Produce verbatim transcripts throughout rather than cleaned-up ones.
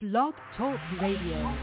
Blog Talk Radio.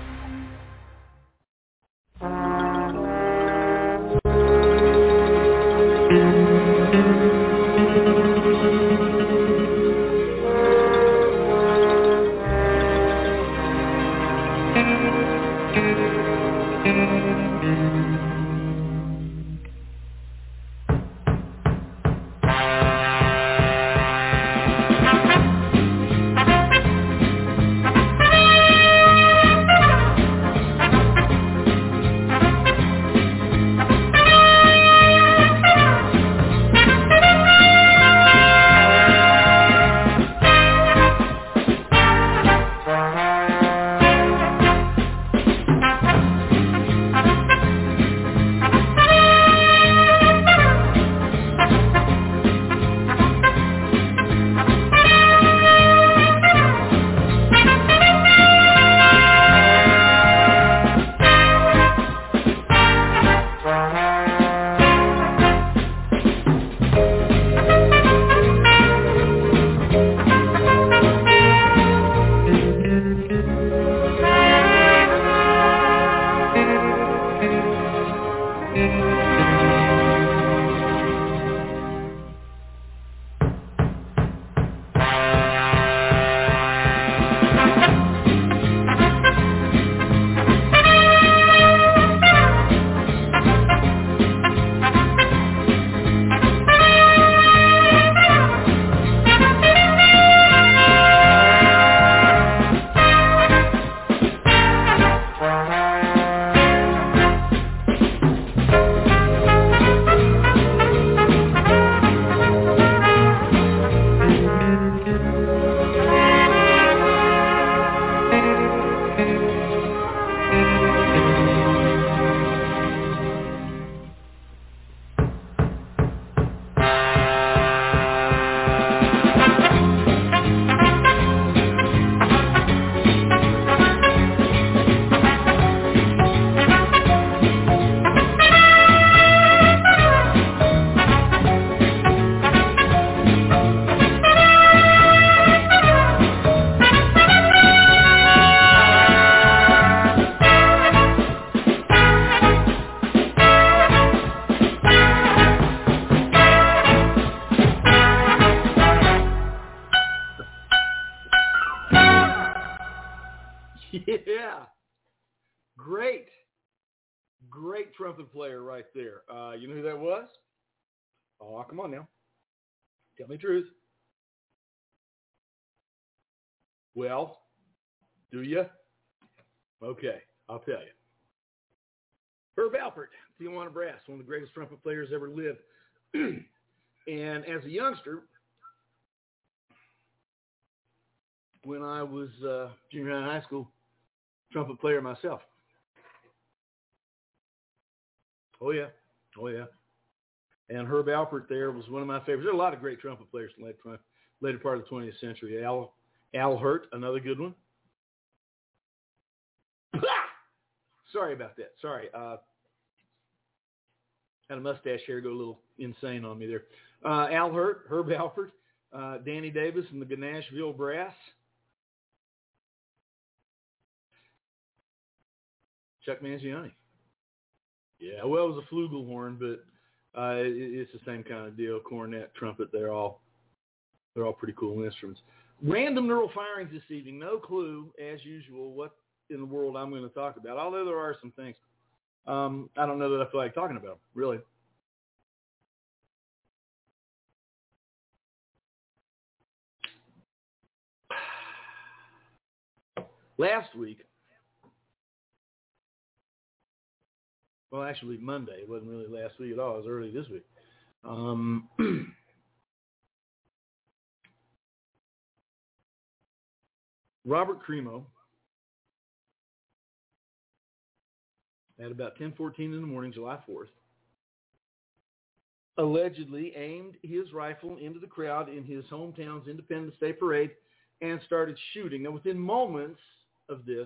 Yeah, great, great trumpet player right there. Uh, you know who that was? Oh, come on now. Tell me the truth. Well, do you? Okay, I'll tell you. Herb Alpert, Tijuana Brass, one of the greatest trumpet players ever lived. And as a youngster, when I was uh, junior high and high school, trumpet player myself. Oh, yeah. Oh, yeah. And Herb Alpert there was one of my favorites. There are a lot of great trumpet players in the later, later part of the twentieth century. Al, Al Hurt, another good one. Sorry about that. Sorry. Uh, had a mustache hair go a little insane on me there. Uh, Al Hurt, Herb Alpert, uh, Danny Davis and the Nashville Brass. Chuck Mangione. Yeah, well, it was a flugelhorn, but uh, it, it's the same kind of deal. Cornet, trumpet, they're all they're all pretty cool instruments. Random neural firings this evening. No clue, as usual, what in the world I'm going to talk about. Although there are some things, um, I don't know that I feel like talking about them, really. Last week. Well, actually, Monday. It wasn't really last week at all. It was early this week. Um, Robert Cremo, at about ten fourteen in the morning, July fourth, allegedly aimed his rifle into the crowd in his hometown's Independence Day parade and started shooting. Now, within moments of this,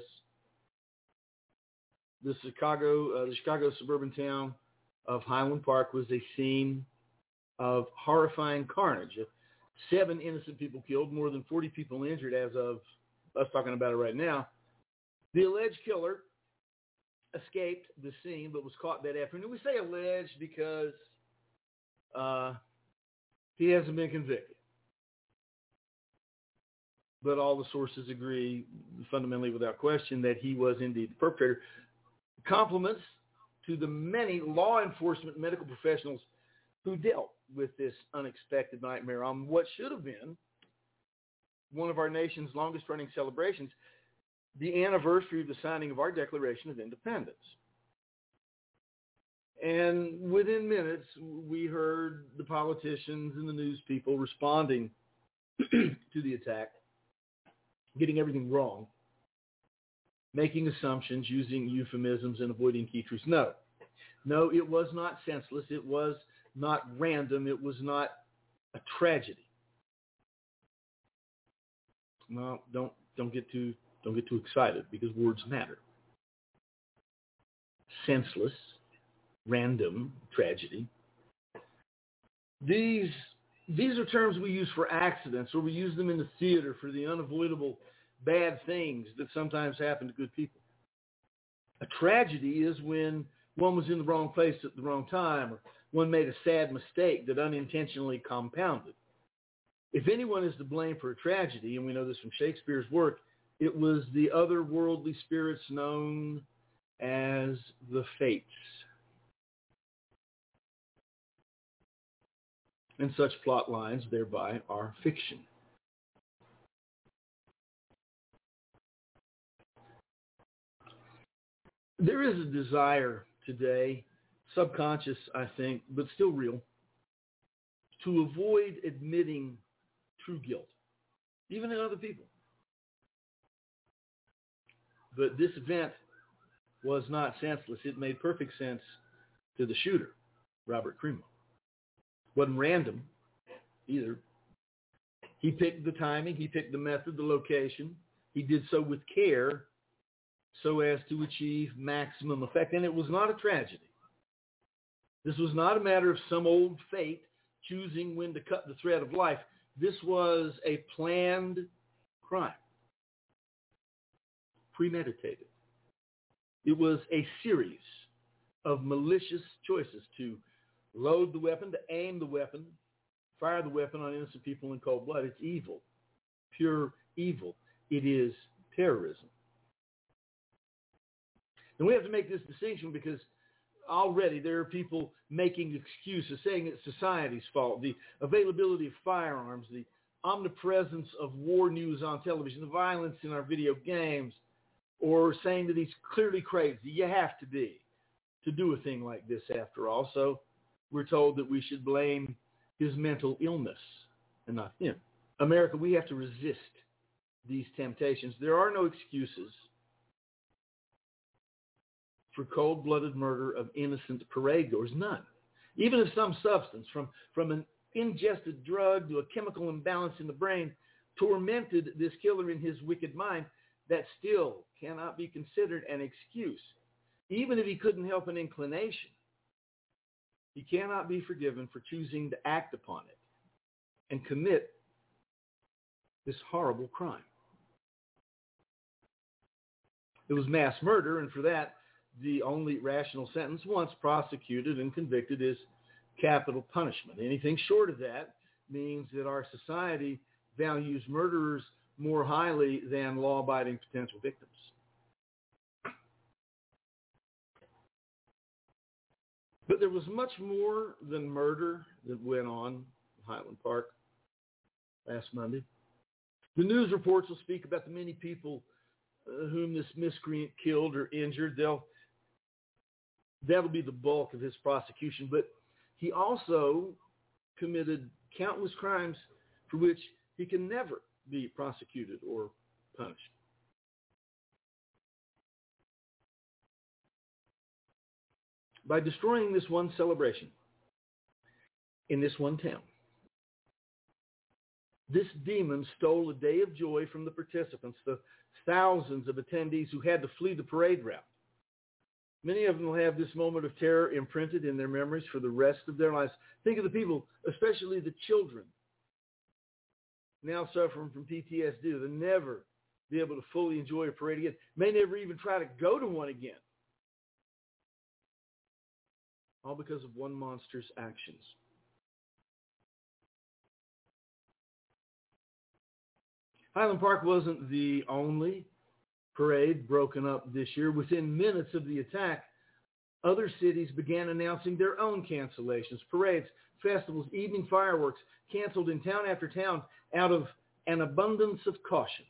the Chicago, uh, the Chicago suburban town of Highland Park was a scene of horrifying carnage. Seven innocent people killed, more than forty people injured as of us talking about it right now. The alleged killer escaped the scene but was caught that afternoon. We say alleged because uh, he hasn't been convicted. But all the sources agree, fundamentally without question, that he was indeed the perpetrator. Compliments to the many law enforcement medical professionals who dealt with this unexpected nightmare on what should have been one of our nation's longest-running celebrations, the anniversary of the signing of our Declaration of Independence. And within minutes, we heard the politicians and the news people responding to the attack, getting everything wrong, making assumptions, using euphemisms, and avoiding key truths. No. No, it was not senseless. It was not random. It was not a tragedy. No, don't don't get too don't get too excited because words matter. Senseless, random, tragedy. These these are terms we use for accidents, or we use them in the theater for the unavoidable bad things that sometimes happen to good people. A tragedy is when one was in the wrong place at the wrong time, or one made a sad mistake that unintentionally compounded. If anyone is to blame for a tragedy, and we know this from Shakespeare's work, it was the otherworldly spirits known as the Fates. And such plot lines thereby are fiction. There is a desire today, subconscious, I think, but still real, to avoid admitting true guilt, even in other people. But this event was not senseless. It made perfect sense to the shooter, Robert Crimo. Wasn't random either. He picked the timing, he picked the method, the location. He did so with care so as to achieve maximum effect. And it was not a tragedy. This was not a matter of some old fate choosing when to cut the thread of life. This was a planned crime, premeditated. It was a series of malicious choices to load the weapon, to aim the weapon, fire the weapon on innocent people in cold blood. It's evil, pure evil. It is terrorism. And we have to make this distinction because already there are people making excuses, saying it's society's fault, the availability of firearms, the omnipresence of war news on television, the violence in our video games, or saying that he's clearly crazy. You have to be to do a thing like this after all. So we're told that we should blame his mental illness and not him. America, we have to resist these temptations. There are no excuses for cold-blooded murder of innocent parade goers, none. Even if some substance, from, from an ingested drug to a chemical imbalance in the brain, tormented this killer in his wicked mind, that still cannot be considered an excuse. Even if he couldn't help an inclination, he cannot be forgiven for choosing to act upon it and commit this horrible crime. It was mass murder, and for that, the only rational sentence, once prosecuted and convicted, is capital punishment. Anything short of that means that our society values murderers more highly than law-abiding potential victims. But there was much more than murder that went on in Highland Park last Monday. The news reports will speak about the many people uh, whom this miscreant killed or injured. They'll That'll be the bulk of his prosecution. But he also committed countless crimes for which he can never be prosecuted or punished. By destroying this one celebration in this one town, this demon stole a day of joy from the participants, the thousands of attendees who had to flee the parade route. Many of them will have this moment of terror imprinted in their memories for the rest of their lives. Think of the people, especially the children, now suffering from P T S D. They'll never be able to fully enjoy a parade again, may never even try to go to one again. All because of one monster's actions. Highland Park wasn't the only parade broken up this year. Within minutes of the attack, other cities began announcing their own cancellations. Parades, festivals, evening fireworks canceled in town after town out of an abundance of caution.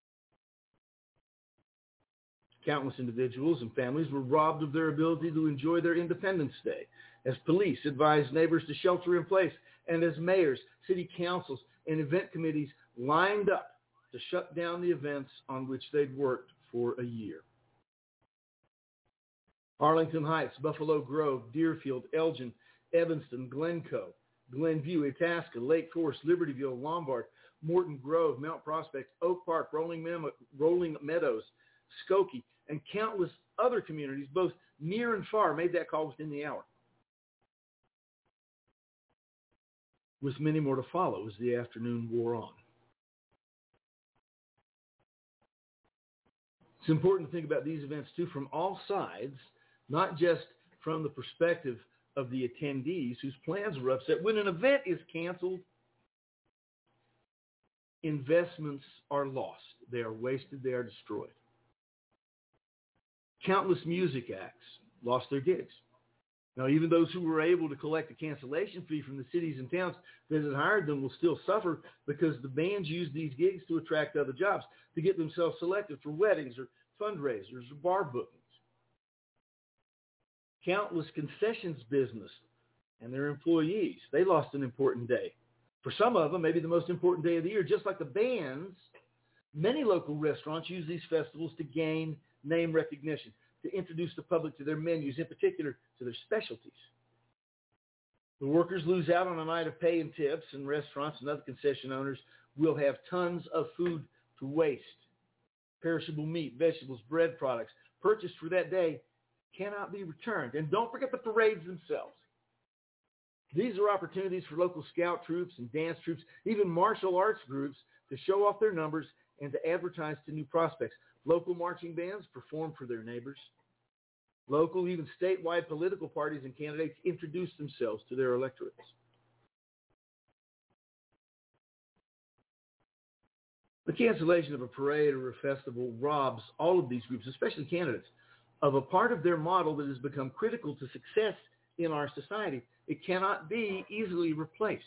Countless individuals and families were robbed of their ability to enjoy their Independence Day as police advised neighbors to shelter in place and as mayors, city councils, and event committees lined up to shut down the events on which they'd worked for a year. Arlington Heights, Buffalo Grove, Deerfield, Elgin, Evanston, Glencoe, Glenview, Itasca, Lake Forest, Libertyville, Lombard, Morton Grove, Mount Prospect, Oak Park, Rolling, Mem- Rolling Meadows, Skokie, and countless other communities, both near and far, made that call within the hour. With many more to follow as the afternoon wore on. It's important to think about these events, too, from all sides, not just from the perspective of the attendees whose plans were upset. When an event is canceled, investments are lost. They are wasted. They are destroyed. Countless music acts lost their gigs. Now, even those who were able to collect a cancellation fee from the cities and towns that had hired them will still suffer because the bands use these gigs to attract other jobs, to get themselves selected for weddings or fundraisers or bar bookings. Countless concessions business and their employees, they lost an important day. For some of them, maybe the most important day of the year. Just like the bands, many local restaurants use these festivals to gain name recognition, to introduce the public to their menus, in particular to their specialties. The workers lose out on a night of pay and tips, and restaurants and other concession owners will have tons of food to waste. Perishable meat, vegetables, bread products purchased for that day cannot be returned. And don't forget the parades themselves. These are opportunities for local scout troops and dance troops, even martial arts groups, to show off their numbers and to advertise to new prospects. Local marching bands perform for their neighbors. Local, even statewide political parties and candidates introduce themselves to their electorates. The cancellation of a parade or a festival robs all of these groups, especially candidates, of a part of their model that has become critical to success in our society. It cannot be easily replaced.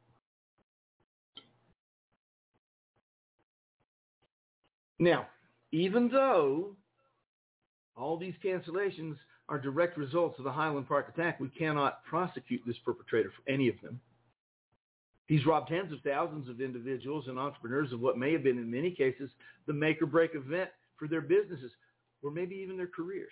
Now, even though all these cancellations are direct results of the Highland Park attack, we cannot prosecute this perpetrator for any of them. He's robbed tens of thousands of individuals and entrepreneurs of what may have been, in many cases, the make-or-break event for their businesses, or maybe even their careers.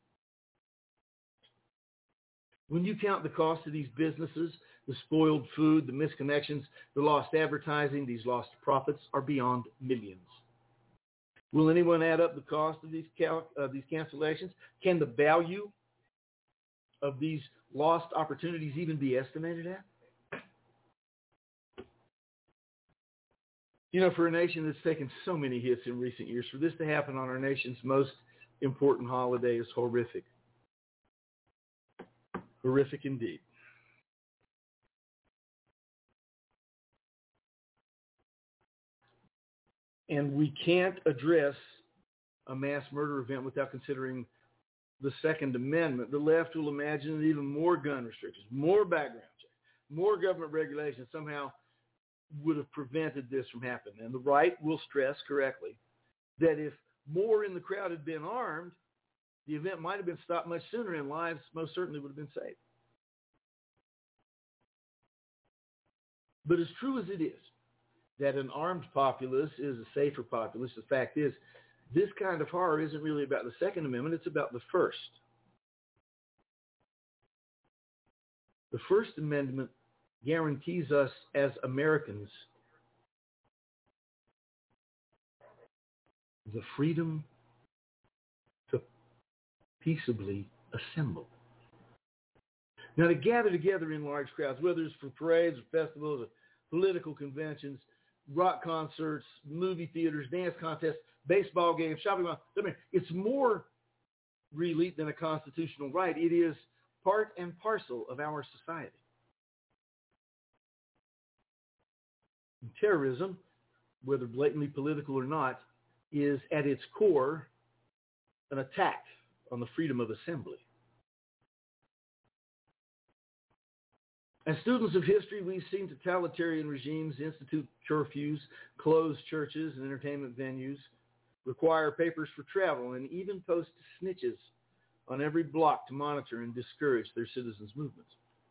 When you count the cost of these businesses, the spoiled food, the misconnections, the lost advertising, these lost profits are beyond millions. Will anyone add up the cost of these, cal- uh, these cancellations? Can the value of these lost opportunities even be estimated at? You know, for a nation that's taken so many hits in recent years, for this to happen on our nation's most important holiday is horrific. Horrific indeed. And we can't address a mass murder event without considering the Second Amendment. The left will imagine that even more gun restrictions, more background checks, more government regulations somehow would have prevented this from happening. And the right will stress correctly that if more in the crowd had been armed, the event might have been stopped much sooner and lives most certainly would have been saved. But as true as it is that an armed populace is a safer populace, the fact is this kind of horror isn't really about the Second Amendment, it's about the First. The First Amendment guarantees us as Americans the freedom to peaceably assemble. Now, to gather together in large crowds, whether it's for parades or festivals or political conventions, rock concerts, movie theaters, dance contests, baseball game, shopping mall. I mean, it's more really than a constitutional right. It is part and parcel of our society. And terrorism, whether blatantly political or not, is at its core an attack on the freedom of assembly. As students of history, we've seen totalitarian regimes institute curfews, close churches and entertainment venues, require papers for travel, and even post snitches on every block to monitor and discourage their citizens' movements.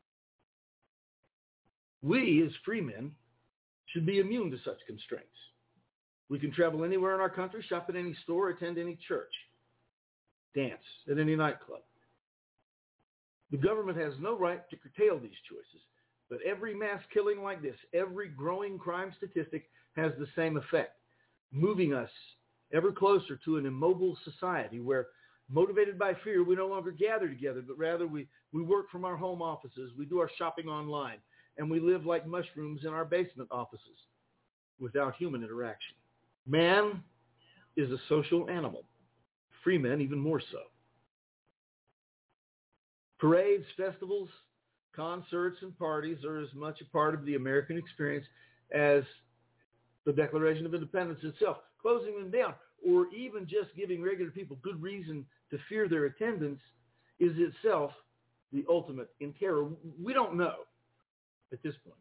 We, as free men, should be immune to such constraints. We can travel anywhere in our country, shop at any store, attend any church, dance at any nightclub. The government has no right to curtail these choices, but every mass killing like this, every growing crime statistic has the same effect, moving us ever closer to an immobile society where, motivated by fear, we no longer gather together, but rather we, we work from our home offices, we do our shopping online, and we live like mushrooms in our basement offices without human interaction. Man is a social animal, free men even more so. Parades, festivals, concerts, and parties are as much a part of the American experience as the Declaration of Independence itself. Closing them down, or even just giving regular people good reason to fear their attendance, is itself the ultimate in terror. We don't know at this point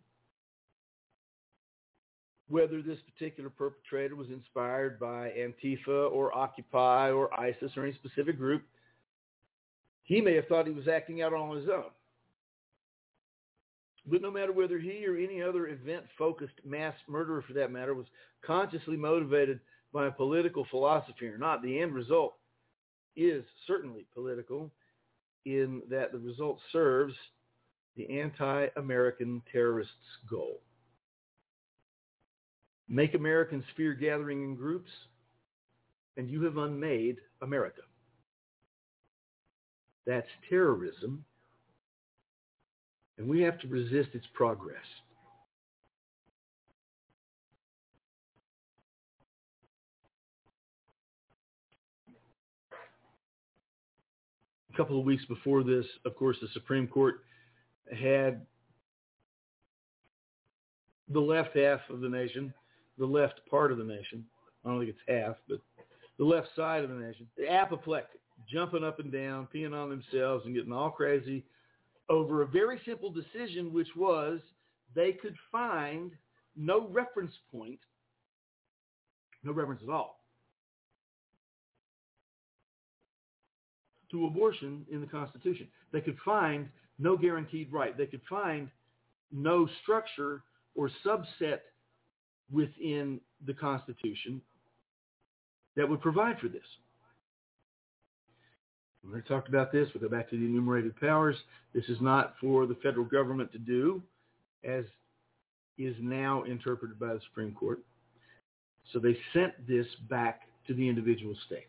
whether this particular perpetrator was inspired by Antifa or Occupy or ISIS or any specific group. He may have thought he was acting out on his own. But no matter whether he or any other event-focused mass murderer, for that matter, was consciously motivated by a political philosophy or not, the end result is certainly political in that the result serves the anti-American terrorists' goal. Make Americans fear gathering in groups, and you have unmade America. That's terrorism, and we have to resist its progress. A couple of weeks before this, of course, the Supreme Court had the left half of the nation, the left part of the nation, I don't think it's half, but the left side of the nation, the apoplectic, jumping up and down, peeing on themselves and getting all crazy over a very simple decision, which was they could find no reference point, no reference at all, to abortion in the Constitution. They could find no guaranteed right. They could find no structure or subset within the Constitution that would provide for this. We already talked about this. We'll go back to the enumerated powers. This is not for the federal government to do, as is now interpreted by the Supreme Court. So they sent this back to the individual states.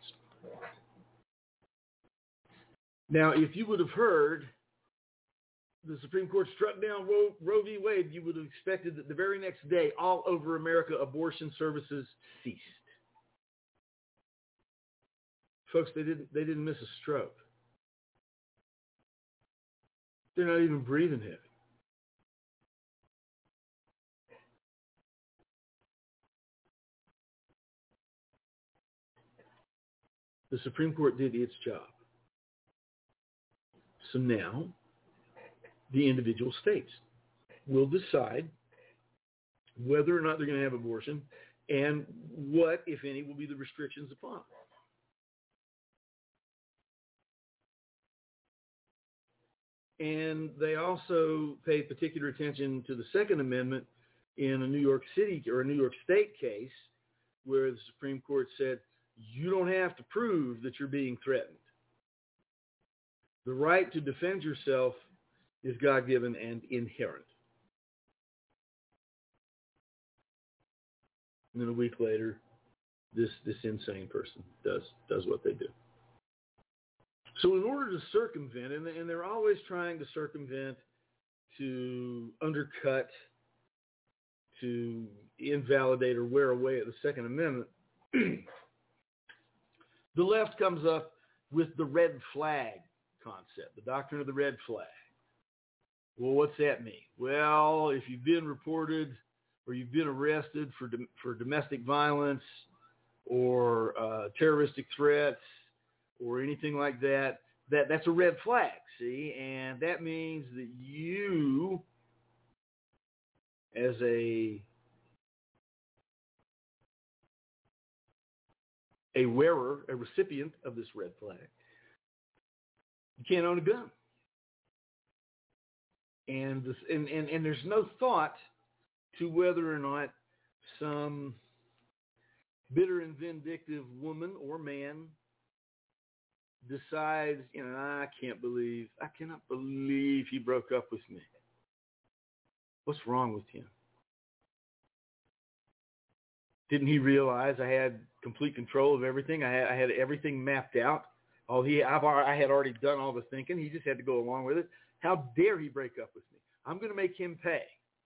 Now, if you would have heard the Supreme Court struck down Roe, Roe v. Wade, you would have expected that the very next day, all over America, abortion services ceased. Folks, they didn't, they didn't miss a stroke. They're not even breathing heavy. The Supreme Court did its job. So now, the individual states will decide whether or not they're going to have abortion and what, if any, will be the restrictions upon it. And they also paid particular attention to the Second Amendment in a New York City or a New York State case where the Supreme Court said, you don't have to prove that you're being threatened. The right to defend yourself is God-given and inherent. And then a week later, this, this insane person does, does what they do. So in order to circumvent, and, and they're always trying to circumvent, to undercut, to invalidate or wear away at the Second Amendment, The left comes up with the red flag concept, the doctrine of the red flag. Well, what's that mean? Well, if you've been reported or you've been arrested for dom- for domestic violence or uh, terroristic threats or anything like that, that that's a red flag, see? And that means that you, as a a wearer, a recipient of this red flag, you can't own a gun. And, this, and, and, and there's no thought to whether or not some bitter and vindictive woman or man decides, you know, I can't believe, I cannot believe he broke up with me. What's wrong with him? Didn't he realize I had complete control of everything? I had, I had everything mapped out. Oh, he, I've, I had already done all the thinking. He just had to go along with it. How dare he break up with me? I'm going to make him pay.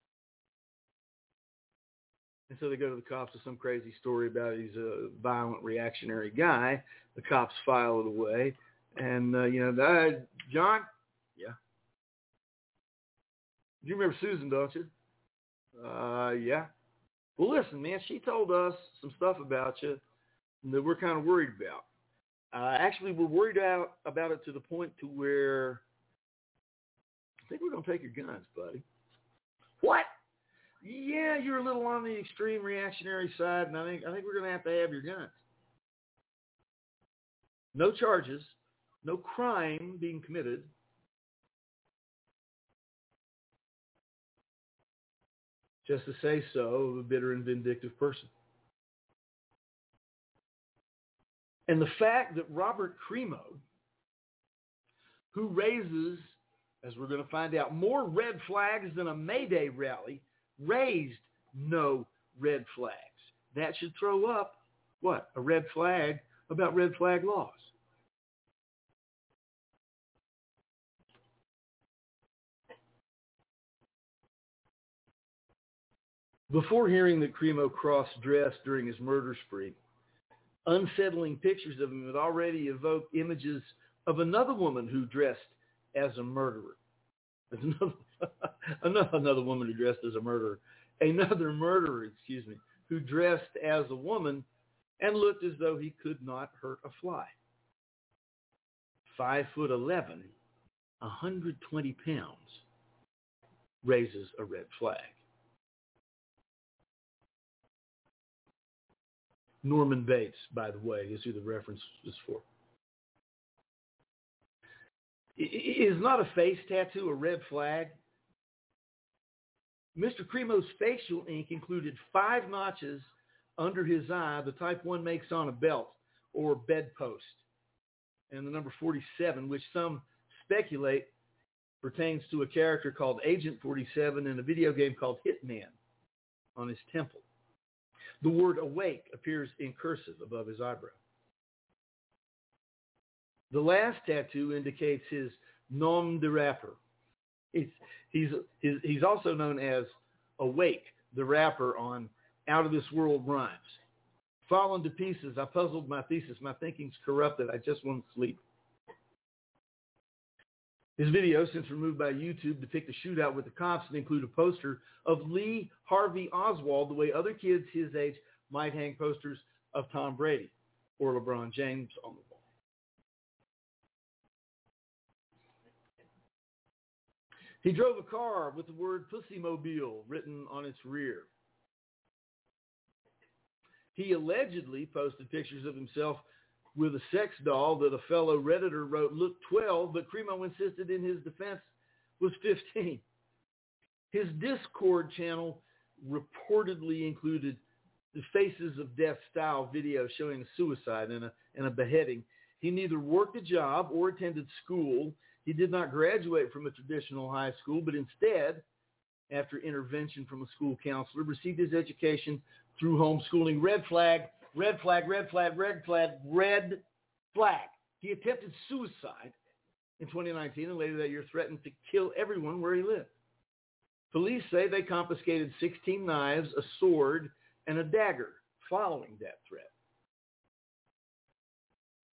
And so they go to the cops with some crazy story about he's a violent, reactionary guy. The cops file it away. And, uh, you know, uh, John? Yeah. You remember Susan, don't you? Uh, yeah. Well, listen, man, she told us some stuff about you that we're kind of worried about. Uh, actually, we're worried out about it to the point to where I think we're going to take your guns, buddy. What? Yeah, you're a little on the extreme reactionary side, and I think I think we're going to have to have your guns. No charges, no crime being committed. Just to say so of a bitter and vindictive person. And the fact that Robert Crimo, who raises, as we're going to find out, more red flags than a May Day rally, raised no red flags. That should throw up, what, a red flag about red flag laws. Before hearing that Crimo cross-dressed during his murder spree, unsettling pictures of him had already evoked images of another woman who dressed as a murderer. Another, another, another woman who dressed as a murderer. Another murderer, excuse me, who dressed as a woman and looked as though he could not hurt a fly. Five foot eleven, one hundred twenty pounds, raises a red flag. Norman Bates, by the way, is who the reference is for. Is not a face tattoo a red flag? Mister Crimo's facial ink included five notches under his eye, the type one makes on a belt or bedpost, and the number forty-seven, which some speculate pertains to a character called Agent forty-seven in a video game called Hitman, on his temple. The word awake appears in cursive above his eyebrow. The last tattoo indicates his nom de rapper. He's, he's, he's, he's also known as Awake, the rapper on Out of This World Rhymes. Fallen to pieces, I puzzled my thesis. My thinking's corrupted. I just want to sleep. His videos, since removed by YouTube, depict a shootout with the cops and include a poster of Lee Harvey Oswald, the way other kids his age might hang posters of Tom Brady or LeBron James on the wall. He drove a car with the word Pussymobile written on its rear. He allegedly posted pictures of himself with a sex doll that a fellow Redditor wrote looked twelve, but Crimo insisted in his defense was fifteen. His Discord channel reportedly included the Faces of Death style video showing a suicide and a, and a beheading. He neither worked a job or attended school. He did not graduate from a traditional high school, but instead, after intervention from a school counselor, received his education through homeschooling. Red flag. Red flag, red flag, red flag, red flag. He attempted suicide in twenty nineteen and later that year threatened to kill everyone where he lived. Police say they confiscated sixteen knives, a sword, and a dagger following that threat.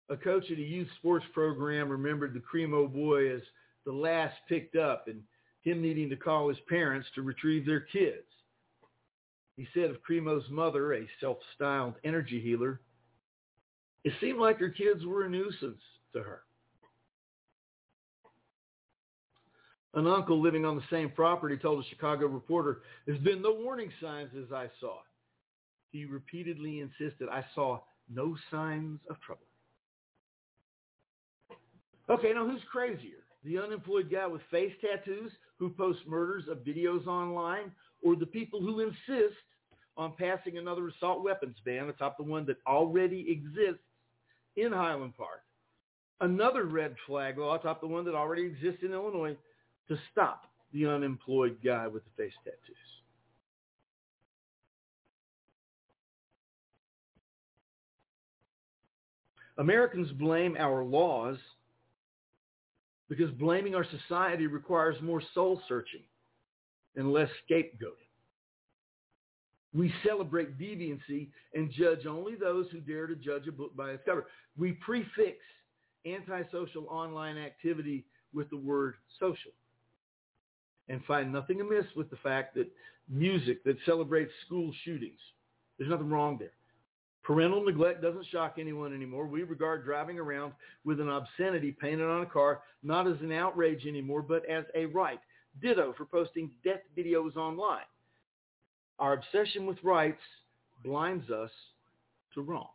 a coach at a youth sports program remembered the Cremo boy as the last picked up and him needing to call his parents to retrieve their kids. He said of Cremo's mother, a self-styled energy healer, it seemed like her kids were a nuisance to her. An uncle living on the same property told a Chicago reporter, "There's been no warning signs as I saw." He repeatedly insisted, "I saw no signs of trouble." Okay, now who's crazier? The unemployed guy with face tattoos who posts murders of videos online, or the people who insist on passing another assault weapons ban atop the one that already exists in Highland Park? Another red flag law atop the one that already exists in Illinois to stop the unemployed guy with the face tattoos. Americans blame our laws because blaming our society requires more soul searching and less scapegoating. We celebrate deviancy and judge only those who dare to judge a book by its cover. We prefix antisocial online activity with the word social and find nothing amiss with the fact that music that celebrates school shootings, there's nothing wrong there. Parental neglect doesn't shock anyone anymore. We regard driving around with an obscenity painted on a car not as an outrage anymore, but as a right. Ditto for posting death videos online. Our obsession with rights blinds us to wrongs.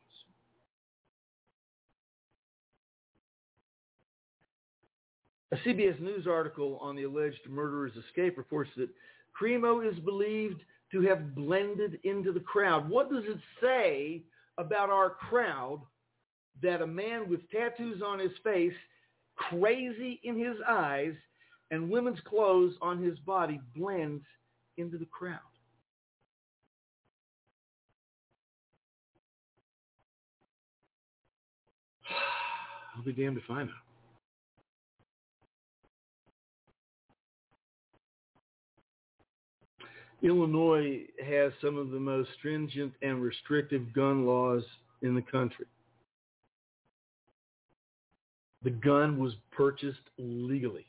A C B S News article on the alleged murderer's escape reports that Cremo is believed to have blended into the crowd. What does it say about our crowd that a man with tattoos on his face, crazy in his eyes, and women's clothes on his body blends into the crowd? I'll be damned if I know. Illinois has some of the most stringent and restrictive gun laws in the country. The gun was purchased legally.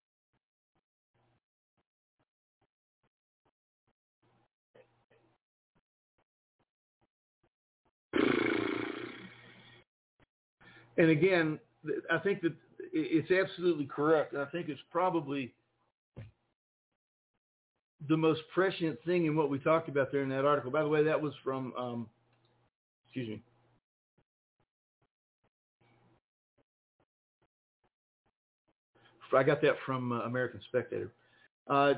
And again, I think that it's absolutely correct. I think it's probably the most prescient thing in what we talked about there in that article. By the way, that was from, um, excuse me. I got that from uh, American Spectator. Uh,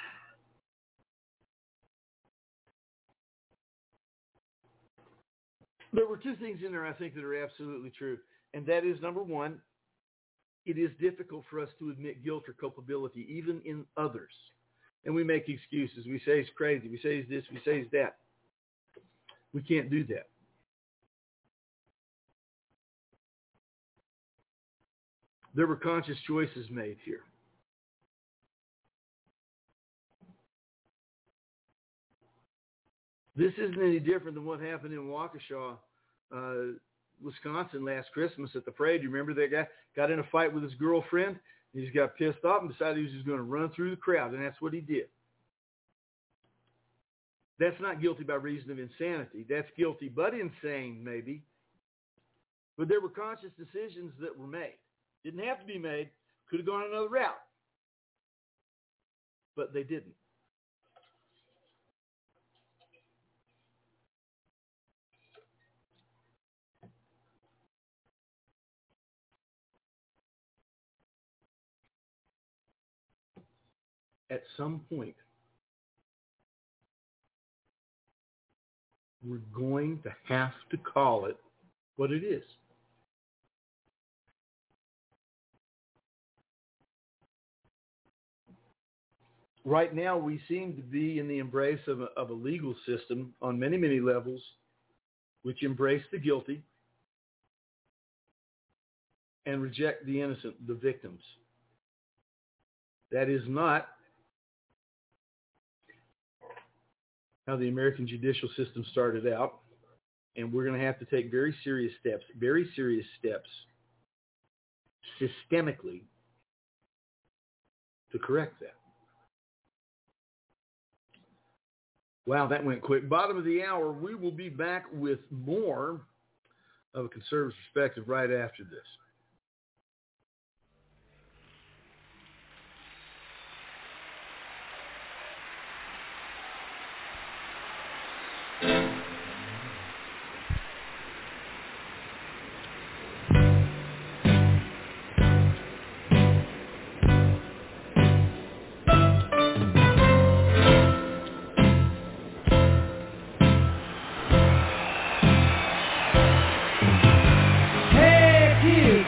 there were two things in there I think that are absolutely true. And that is, number one, it is difficult for us to admit guilt or culpability, even in others. And we make excuses. We say he's crazy. We say he's this. We say he's that. We can't do that. There were conscious choices made here. This isn't any different than what happened in Waukesha, uh, Wisconsin last Christmas at the parade. You remember that guy got in a fight with his girlfriend? He just got pissed off and decided he was just going to run through the crowd, and that's what he did. That's not guilty by reason of insanity. That's guilty but insane, maybe. But there were conscious decisions that were made. Didn't have to be made. Could have gone another route. But they didn't. At some point, we're going to have to call it what it is. Right now, we seem to be in the embrace of a, of a legal system on many, many levels, which embrace the guilty and reject the innocent, the victims. That is not how the American judicial system started out. And we're going to have to take very serious steps, very serious steps systemically to correct that. Wow, that went quick. Bottom of the hour, we will be back with more of a conservative perspective right after this. Hey, kids!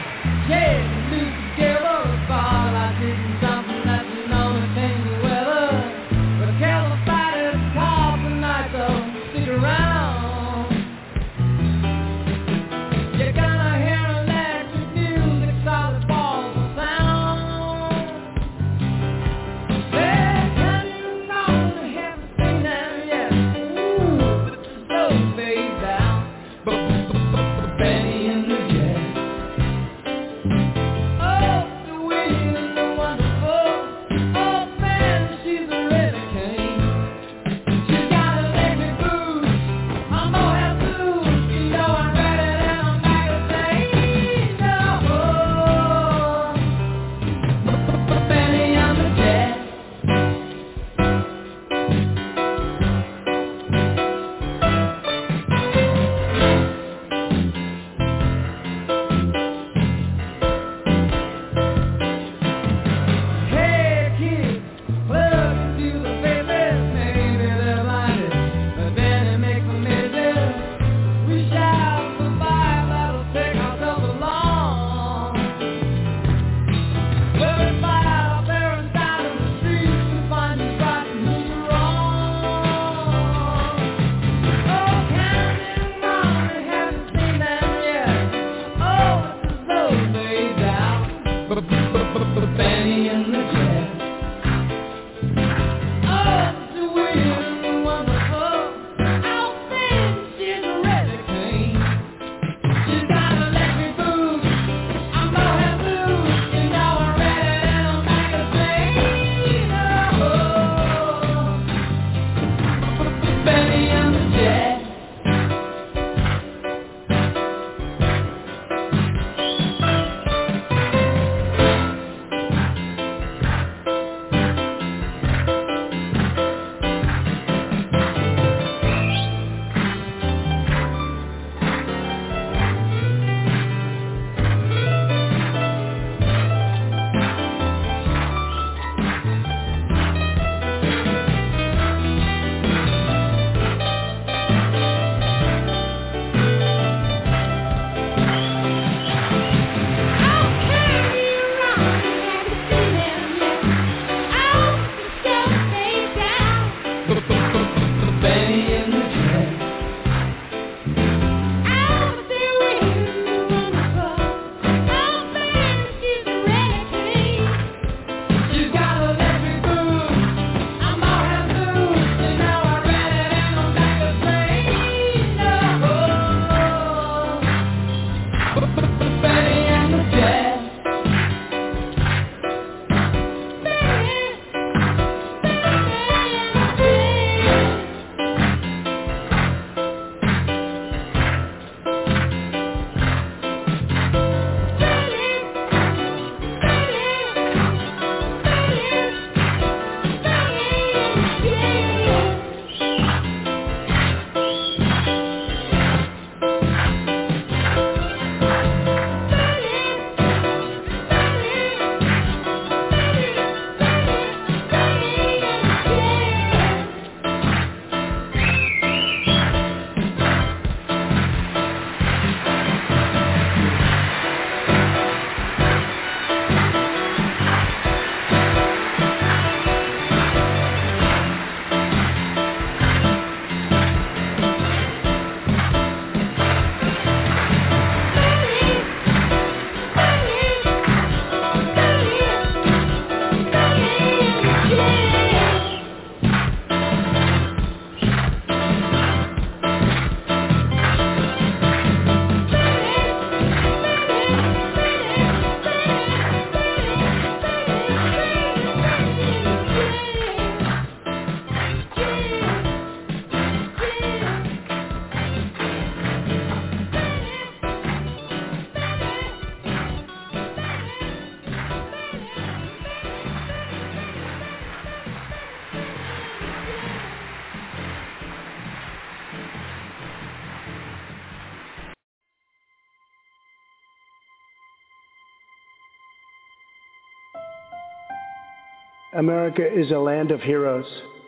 America is a land of heroes,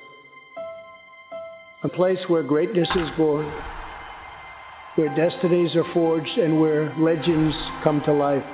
a place where greatness is born, where destinies are forged, and where legends come to life.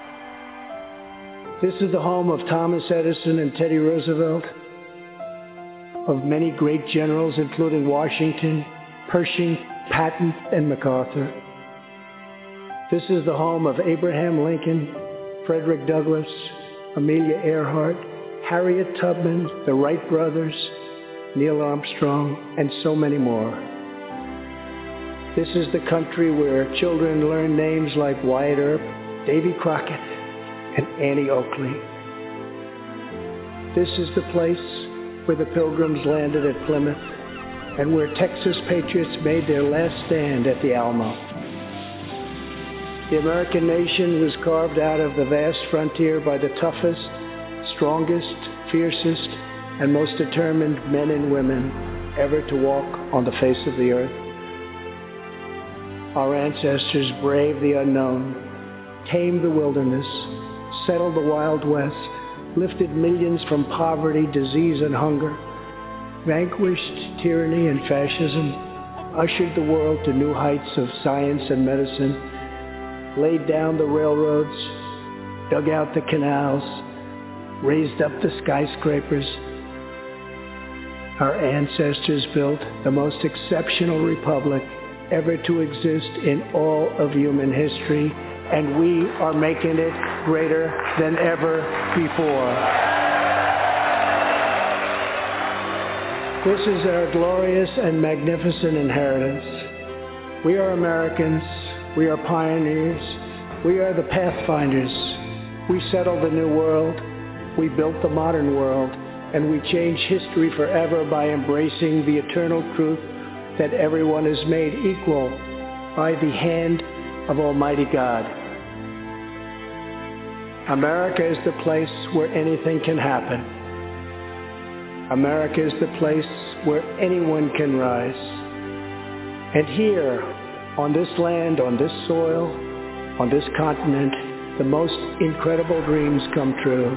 This is the home of Thomas Edison and Teddy Roosevelt, of many great generals, including Washington, Pershing, Patton, and MacArthur. This is the home of Abraham Lincoln, Frederick Douglass, Amelia Earhart, Harriet Tubman, the Wright brothers, Neil Armstrong, and so many more. This is the country where children learn names like Wyatt Earp, Davy Crockett, and Annie Oakley. This is the place where the Pilgrims landed at Plymouth and where Texas patriots made their last stand at the Alamo. The American nation was carved out of the vast frontier by the toughest, strongest, fiercest, and most determined men and women ever to walk on the face of the earth. Our ancestors braved the unknown, tamed the wilderness, settled the Wild West, lifted millions from poverty, disease, and hunger, vanquished tyranny and fascism, ushered the world to new heights of science and medicine, laid down the railroads, dug out the canals, raised up the skyscrapers. Our ancestors built the most exceptional republic ever to exist in all of human history, and we are making it greater than ever before. This is our glorious and magnificent inheritance. We are Americans. We are pioneers. We are the pathfinders. We settled the new world. We built the modern world. And we change history forever by embracing the eternal truth that everyone is made equal by the hand of Almighty God. America is the place where anything can happen. America is the place where anyone can rise. And here, on this land, on this soil, on this continent, the most incredible dreams come true.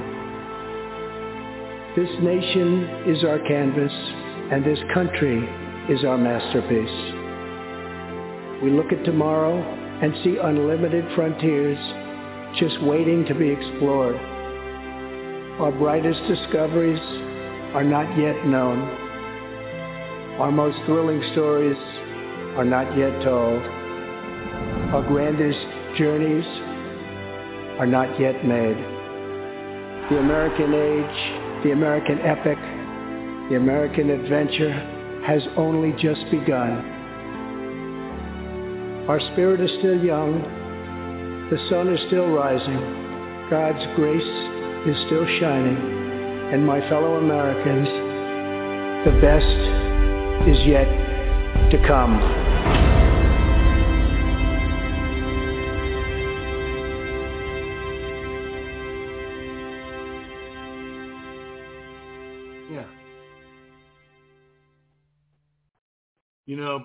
This nation is our canvas, and this country is our masterpiece. We look at tomorrow and see unlimited frontiers just waiting to be explored. Our brightest discoveries are not yet known. Our most thrilling stories are not yet told. Our grandest journeys are not yet made. The American age, the American epic, the American adventure has only just begun. Our spirit is still young. The sun is still rising. God's grace is still shining. And my fellow Americans, the best is yet to come. Yeah. You know,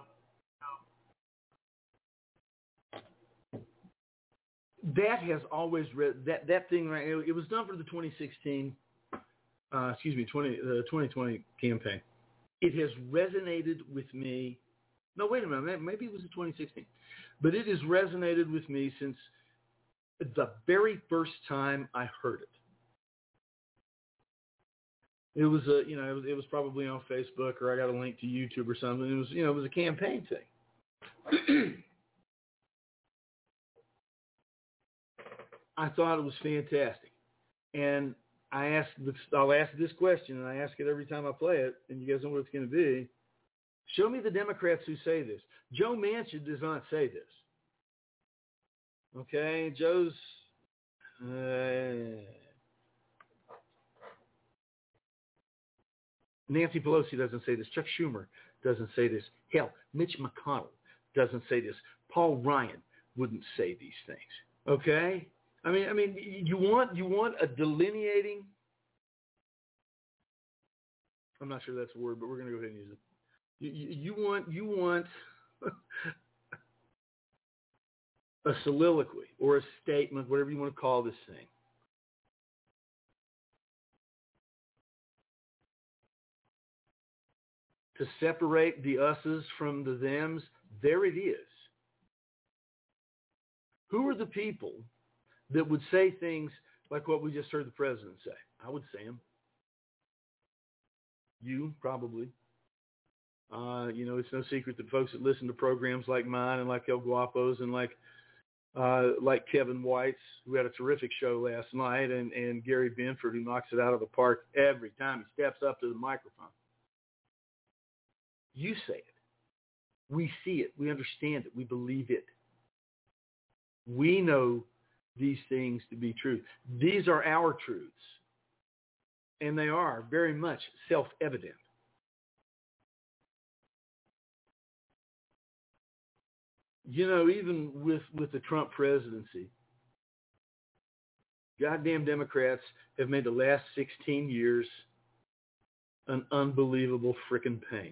that has always read that that thing right. It, it was done for the twenty sixteen, uh, excuse me, twenty the twenty twenty campaign. It has resonated with me. No, wait a minute. Maybe it was the twenty sixteen, but it has resonated with me since the very first time I heard it. It was a, you know, it was, it was probably on Facebook, or I got a link to YouTube or something. It was, you know, it was a campaign thing. I thought it was fantastic, and I asked, I'll ask this question, and I ask it every time I play it, and you guys know what it's going to be. Show me the Democrats who say this. Joe Manchin does not say this. Okay, Joe's. Uh, Nancy Pelosi doesn't say this. Chuck Schumer doesn't say this. Hell, Mitch McConnell doesn't say this. Paul Ryan wouldn't say these things. Okay? I mean, I mean, you want you want a delineating. I'm not sure that's a word, but we're going to go ahead and use it. You, you, you want you want a soliloquy or a statement, whatever you want to call this thing, to separate the us's from the thems, there it is. Who are the people that would say things like what we just heard the president say? I would say them. You, probably. Uh, you know, it's no secret that folks that listen to programs like mine and like El Guapo's and like uh, like Kevin White's, who had a terrific show last night, and, and Gary Benford, who knocks it out of the park every time he steps up to the microphone. You say it. We see it. We understand it. We believe it. We know these things to be true. These are our truths, and they are very much self-evident. You know, even with, with the Trump presidency, goddamn Democrats have made the last sixteen years an unbelievable frickin' pain.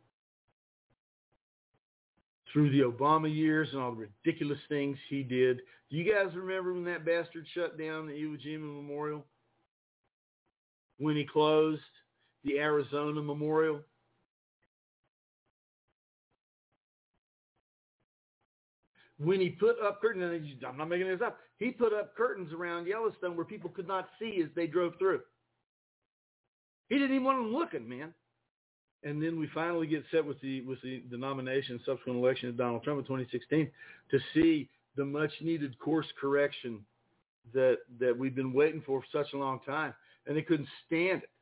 Through the Obama years and all the ridiculous things he did. Do you guys remember when that bastard shut down the Iwo Jima Memorial? When he closed the Arizona Memorial? When he put up curtains, I'm not making this up, he put up curtains around Yellowstone where people could not see as they drove through. He didn't even want them looking, man. And then we finally get set with the with the, the nomination and subsequent election of Donald Trump in twenty sixteen to see the much-needed course correction that that we've been waiting for for such a long time. And they couldn't stand it.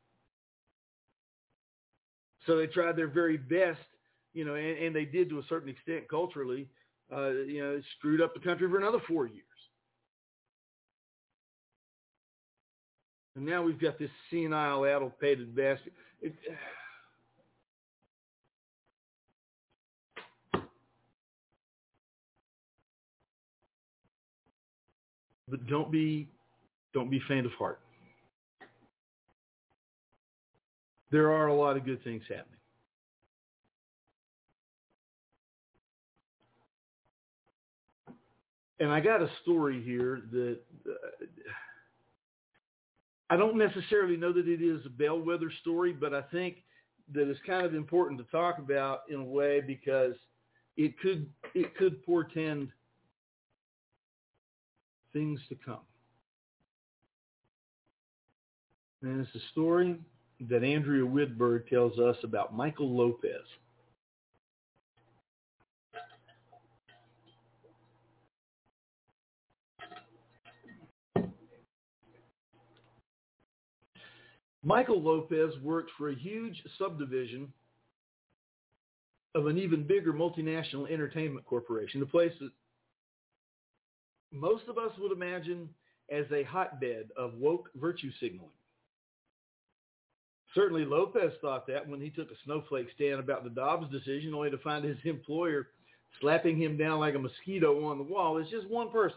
So they tried their very best, you know, and, and they did to a certain extent culturally, uh, you know, it screwed up the country for another four years. And now we've got this senile, addle-pated bastard. It, But don't be, don't be faint of heart. There are a lot of good things happening. And I got a story here that uh, I don't necessarily know that it is a bellwether story, but I think that it's kind of important to talk about in a way because it could it could portend things to come. And it's a story that Andrea Whitberg tells us about Michael Lopez. Michael Lopez worked for a huge subdivision of an even bigger multinational entertainment corporation, the place that most of us would imagine as a hotbed of woke virtue signaling. Certainly Lopez thought that when he took a snowflake stand about the Dobbs decision, only to find his employer slapping him down like a mosquito on the wall. It's just one person.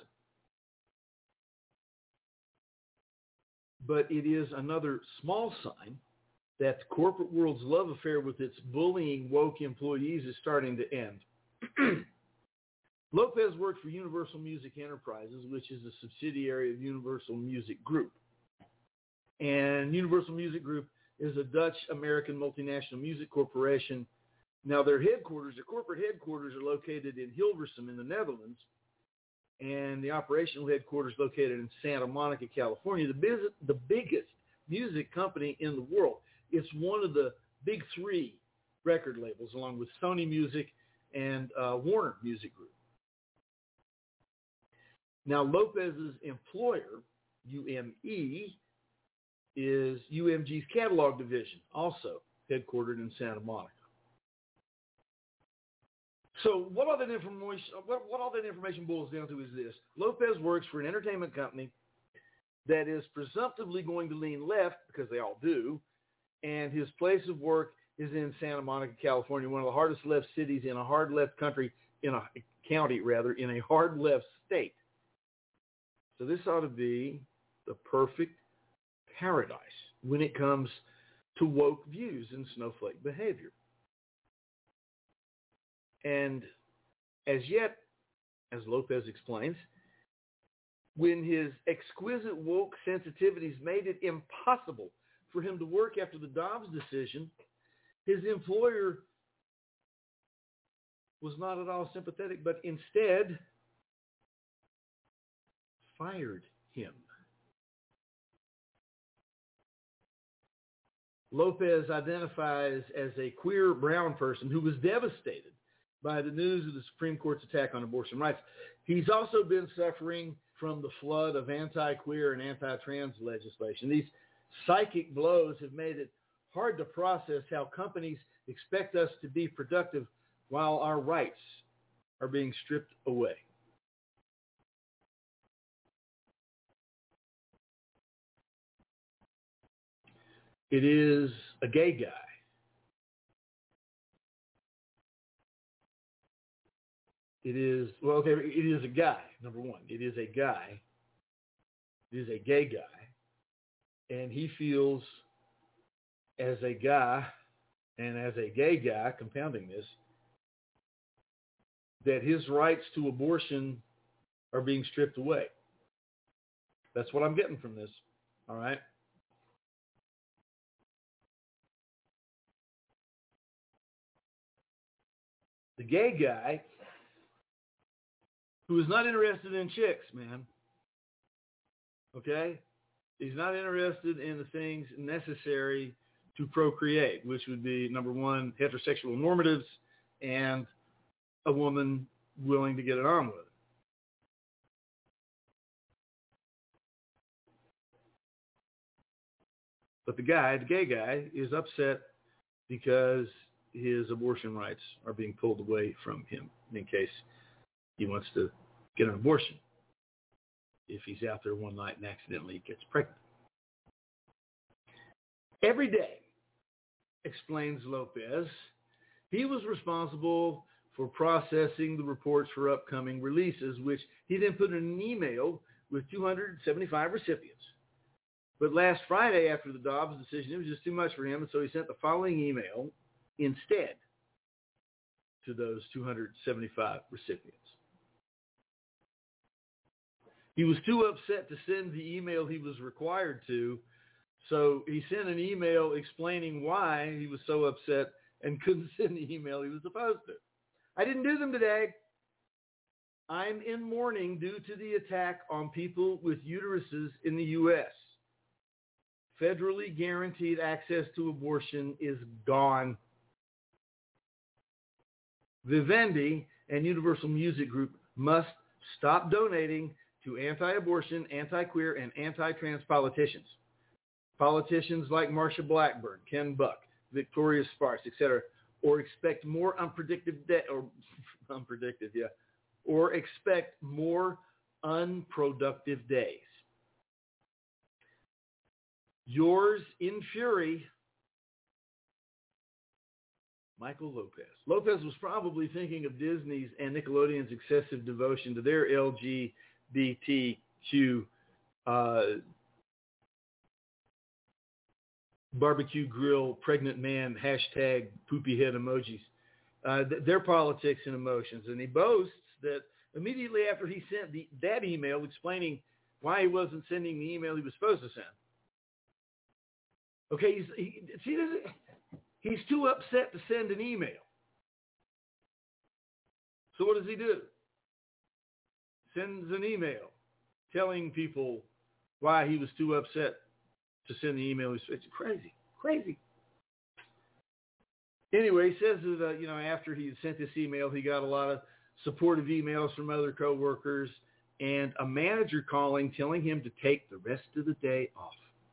But it is another small sign that the corporate world's love affair with its bullying woke employees is starting to end. Lopez worked for Universal Music Enterprises, which is a subsidiary of Universal Music Group. And Universal Music Group is a Dutch-American multinational music corporation. Now, their headquarters, their corporate headquarters are located in Hilversum in the Netherlands, and the operational headquarters located in Santa Monica, California, the, biz- the biggest music company in the world. It's one of the big three record labels, along with Sony Music and uh, Warner Music Group. Now, Lopez's employer, U M E, is U M G's catalog division, also headquartered in Santa Monica. So what all that information, what, what all that information boils down to is this. Lopez works for an entertainment company that is presumptively going to lean left, because they all do, and his place of work is in Santa Monica, California, one of the hardest left cities in a hard left country, in a county rather, in a hard left state. So this ought to be the perfect paradise when it comes to woke views and snowflake behavior. And as yet, as Lopez explains, when his exquisite woke sensitivities made it impossible for him to work after the Dobbs decision, his employer was not at all sympathetic, but instead fired him. Lopez identifies as a queer brown person who was devastated by the news of the Supreme Court's attack on abortion rights. He's also been suffering from the flood of anti-queer and anti-trans legislation. These psychic blows have made it hard to process how companies expect us to be productive while our rights are being stripped away. It is a gay guy. It is, well, okay, it is a guy, number one. It is a guy. It is a gay guy. And he feels as a guy and as a gay guy, compounding this, that his rights to abortion are being stripped away. That's what I'm getting from this, all right? The gay guy who is not interested in chicks, man, okay? He's not interested in the things necessary to procreate, which would be, number one, heterosexual normatives and a woman willing to get it on with it. But the guy, the gay guy, is upset because his abortion rights are being pulled away from him in case he wants to get an abortion if he's out there one night and accidentally gets pregnant. Every day, explains Lopez, he was responsible for processing the reports for upcoming releases, which he then put in an email with two hundred seventy-five recipients. But last Friday, after the Dobbs decision, it was just too much for him, and so he sent the following email instead to those two hundred seventy-five recipients. He was too upset to send the email he was required to, so he sent an email explaining why he was so upset and couldn't send the email he was supposed to. I didn't do them today. I'm in mourning due to the attack on people with uteruses in the U S Federally guaranteed access to abortion is gone. Vivendi and Universal Music Group must stop donating to anti-abortion, anti-queer, and anti-trans politicians. Politicians like Marsha Blackburn, Ken Buck, Victoria Sparks, et cetera, or expect more unpredictable de- or unpredicted, yeah, or expect more unproductive days. Yours in fury, Michael Lopez. Lopez was probably thinking of Disney's and Nickelodeon's excessive devotion to their L G B T Q uh, barbecue grill, pregnant man, hashtag poopy head emojis, uh, th- their politics and emotions. And he boasts that immediately after he sent the, that email explaining why he wasn't sending the email he was supposed to send. Okay, he's, he, see, he's too upset to send an email. So what does he do? Sends an email telling people why he was too upset to send the email. It's crazy, crazy. Anyway, he says that, uh, you know, after he sent this email, he got a lot of supportive emails from other coworkers and a manager calling, telling him to take the rest of the day off.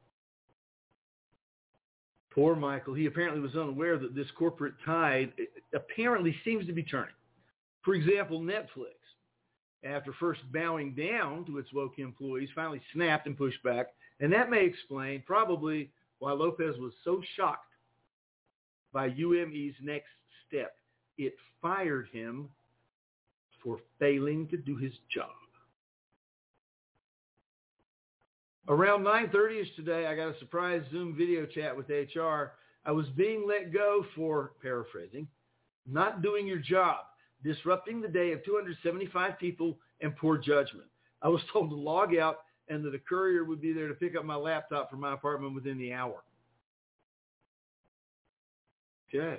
Poor Michael. He apparently was unaware that this corporate tide apparently seems to be turning. For example, Netflix, after first bowing down to its woke employees, finally snapped and pushed back. And that may explain probably why Lopez was so shocked by U M E's next step. It fired him for failing to do his job. Around nine thirty-ish today, I got a surprise Zoom video chat with H R. I was being let go for, paraphrasing, not doing your job, disrupting the day of two hundred seventy-five people, and poor judgment. I was told to log out and that a courier would be there to pick up my laptop from my apartment within the hour. Okay.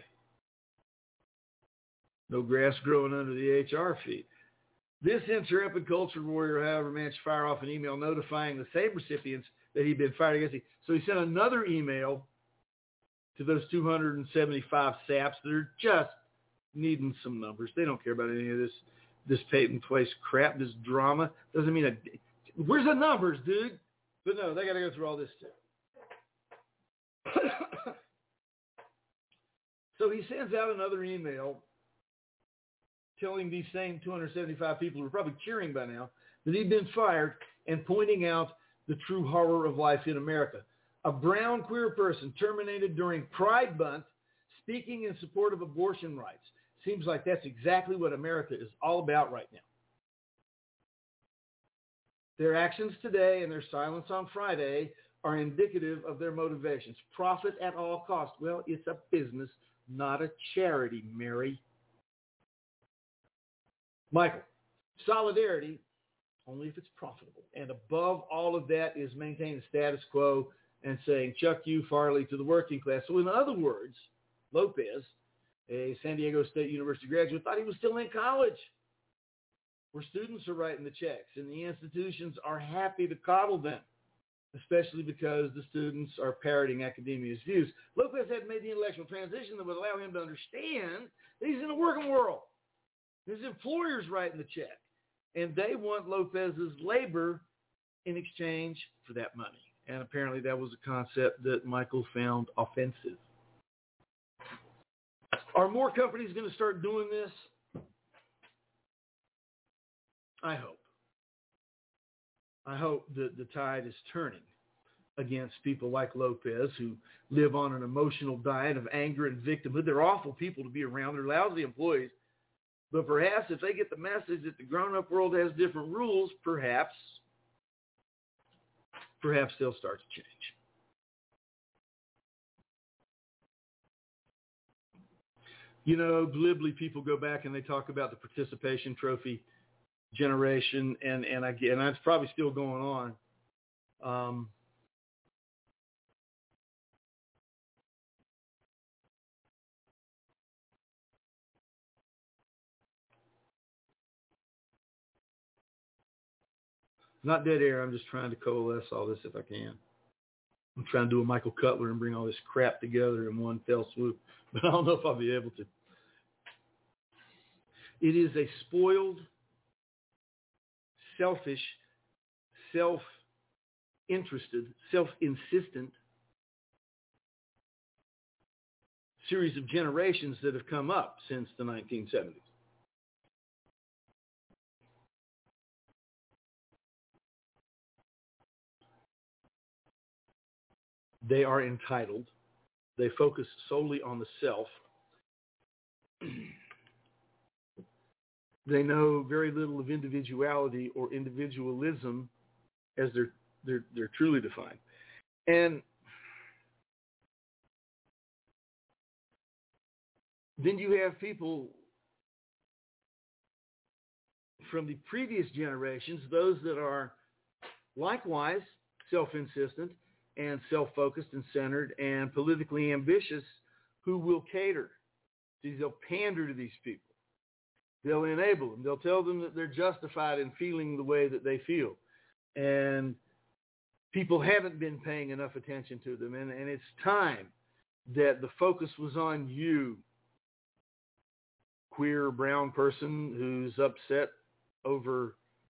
No grass growing under the H R feet. This intrepid culture warrior, however, managed to fire off an email notifying the same recipients that he'd been fired against. So he sent another email to those two hundred seventy-five saps that are just needing some numbers. They don't care about any of this this Peyton Place crap, this drama. Doesn't mean a... Where's the numbers, dude? But no, they got to go through all this too. So he sends out another email telling these same two hundred seventy-five people who are probably cheering by now that he'd been fired and pointing out the true horror of life in America. A brown queer person terminated during Pride Month speaking in support of abortion rights. Seems like that's exactly what America is all about right now. Their actions today and their silence on Friday are indicative of their motivations. Profit at all costs. Well, it's a business, not a charity, Mary. Michael, solidarity, only if it's profitable. And above all of that is maintaining the status quo and saying, chuck you, Farley, to the working class. So in other words, Lopez, a San Diego State University graduate, thought he was still in college, where students are writing the checks and the institutions are happy to coddle them, especially because the students are parroting academia's views. Lopez hadn't made the intellectual transition that would allow him to understand that he's in the working world. His employer's writing the check, and they want Lopez's labor in exchange for that money. And apparently that was a concept that Michael found offensive. Are more companies going to start doing this? I hope. I hope that the tide is turning against people like Lopez who live on an emotional diet of anger and victimhood. They're awful people to be around. They're lousy employees. But perhaps if they get the message that the grown-up world has different rules, perhaps, perhaps they'll start to change. You know, glibly people go back and they talk about the participation trophy generation, and and I and that's probably still going on. Um, not dead air. I'm just trying to coalesce all this if I can. I'm trying to do a Michael Cutler and bring all this crap together in one fell swoop, but I don't know if I'll be able to. It is a spoiled, selfish, self-interested, self-insistent series of generations that have come up since the nineteen seventies. They are entitled. They focus solely on the self. They know very little of individuality or individualism as they're, they're, they're truly defined. And then you have people from the previous generations, those that are likewise self-insistent and self-focused and centered and politically ambitious, who will cater. They'll pander to these people. They'll enable them. They'll tell them that they're justified in feeling the way that they feel. And people haven't been paying enough attention to them. And, and it's time that the focus was on you, queer brown person who's upset over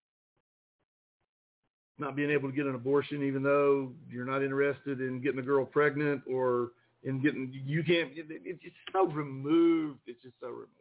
not being able to get an abortion, even though you're not interested in getting a girl pregnant or in getting, you can't, it, it's just so removed. It's just so removed.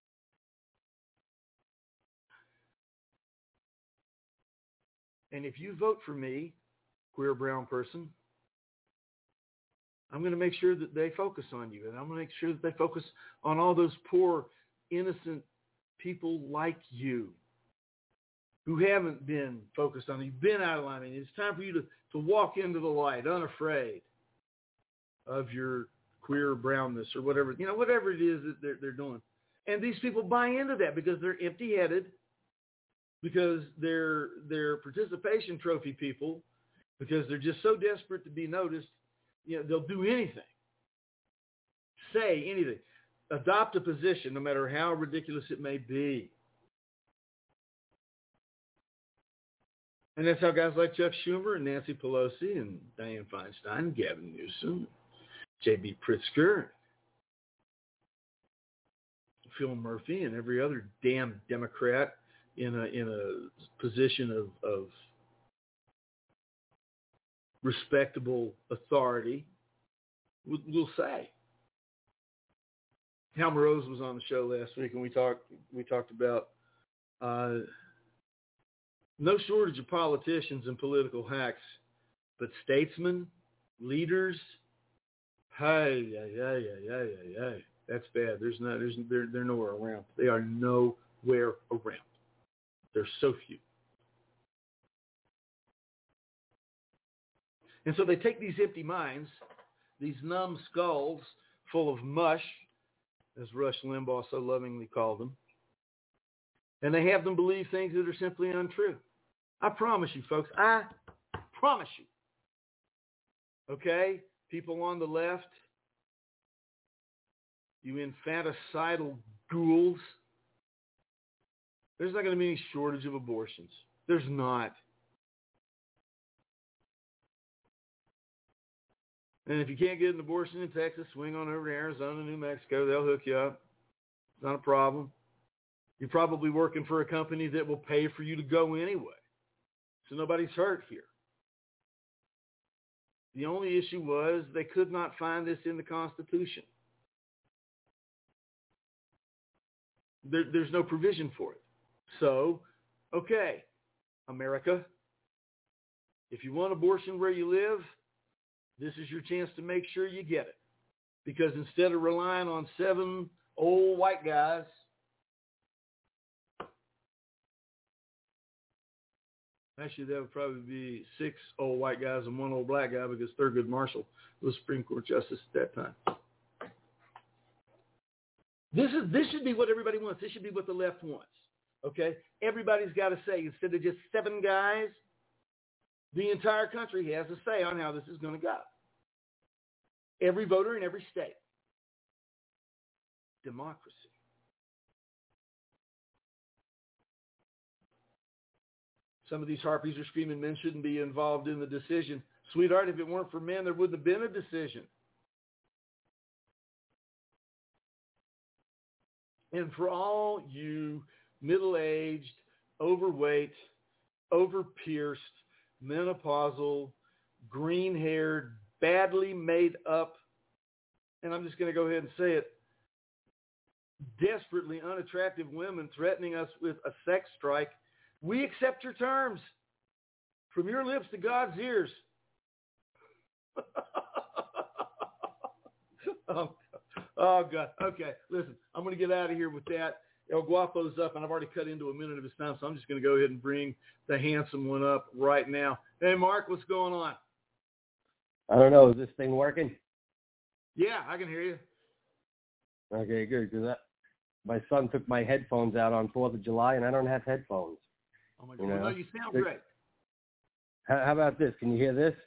And if you vote for me, queer brown person, I'm going to make sure that they focus on you. And I'm going to make sure that they focus on all those poor, innocent people like you who haven't been focused on. You've been out of line. It's time for you to, to walk into the light unafraid of your queer brownness or whatever, you know, whatever it is that they're, they're doing. And these people buy into that because they're empty-headed, because they're, they're participation trophy people, because they're just so desperate to be noticed, you know, they'll do anything. say anything. Adopt a position, no matter how ridiculous it may be. And that's how guys like Chuck Schumer and Nancy Pelosi and Dianne Feinstein, Gavin Newsom, J B Pritzker, Phil Murphy, and every other damn Democrat in a in a position of, of respectable authority will, will say. Halmer Rose was on the show last week, and we talked we talked about uh, no shortage of politicians and political hacks, but statesmen, leaders, hey, yeah, yeah, yeah, yeah, yeah, yeah. That's bad. There's no, there's, they're, they're nowhere around. They are nowhere around. There's so few. And so they take these empty minds, these numb skulls full of mush, as Rush Limbaugh so lovingly called them, and they have them believe things that are simply untrue. I promise you, folks, I promise you. Okay? People on the left, you infanticidal ghouls, there's not going to be any shortage of abortions. There's not. And if you can't get an abortion in Texas, swing on over to Arizona, New Mexico. They'll hook you up. It's not a problem. You're probably working for a company that will pay for you to go anyway. So nobody's hurt here. The only issue was they could not find this in the Constitution. There, there's no provision for it. So, okay, America, if you want abortion where you live, this is your chance to make sure you get it. Because instead of relying on seven old white guys, actually that would probably be six old white guys and one old black guy, because Thurgood Marshall was Supreme Court Justice at that time. This is this should be what everybody wants. This should be what the left wants. Okay? Everybody's got to say, instead of just seven guys, the entire country has a say on how this is going to go. Every voter in every state. Democracy. Some of these harpies are screaming men shouldn't be involved in the decision. Sweetheart, if it weren't for men, there wouldn't have been a decision. And for all you middle-aged, overweight, over-pierced, menopausal, green-haired, badly made up, and I'm just going to go ahead and say it, desperately unattractive women threatening us with a sex strike, we accept your terms. From your lips to God's ears. oh, oh, God. Okay, listen, I'm going to get out of here with that. El Guapo's up, and I've already cut into a minute of his time, so I'm just going to go ahead and bring the handsome one up right now. Hey, Mark, what's going on? I don't know. Is this thing working? Yeah, I can hear you. Okay, good. Because my son took my headphones out on fourth of July, and I don't have headphones. Oh, my God. You know? Well, no, you sound great. How, how about this? Can you hear this?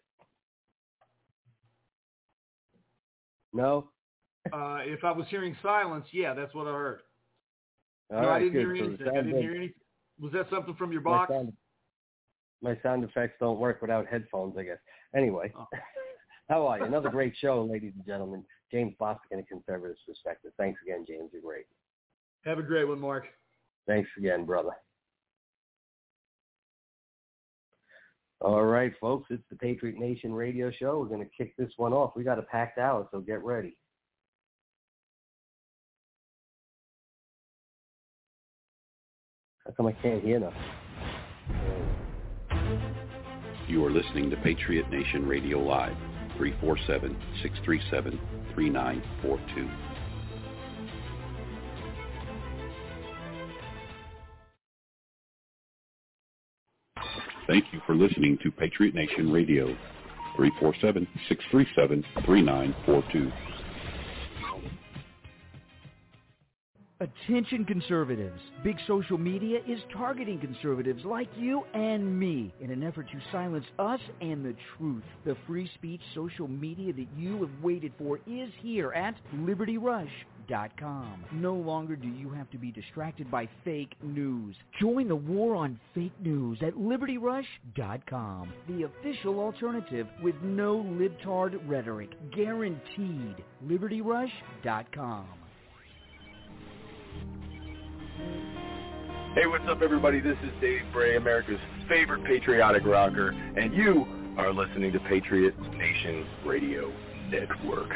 No? Uh, if I was hearing silence, yeah, that's what I heard. All no, right, I didn't good. hear anything. So I didn't hear anything. Was that something from your box? My sound, my sound effects don't work without headphones, I guess. Anyway, oh. How are you? Another great show, ladies and gentlemen. James Bostic and a Conservative Perspective. Thanks again, James. You're great. Have a great one, Mark. Thanks again, brother. All right, folks, it's the Patriot Nation radio show. We're going to kick this one off. We got a packed hour, so get ready. How come I can't hear nothing? You are listening to Patriot Nation Radio Live, three four seven, six three seven, three nine four two. Thank you for listening to Patriot Nation Radio, three four seven, six three seven, three nine four two. Attention conservatives. Big social media is targeting conservatives like you and me in an effort to silence us and the truth. The free speech social media that you have waited for is here at Liberty Rush dot com. No longer do you have to be distracted by fake news. Join the war on fake news at Liberty Rush dot com, the official alternative with no libtard rhetoric. Guaranteed. Liberty Rush dot com. Hey, what's up, everybody? This is Dave Bray, America's favorite patriotic rocker, and you are listening to Patriot Nation Radio Network.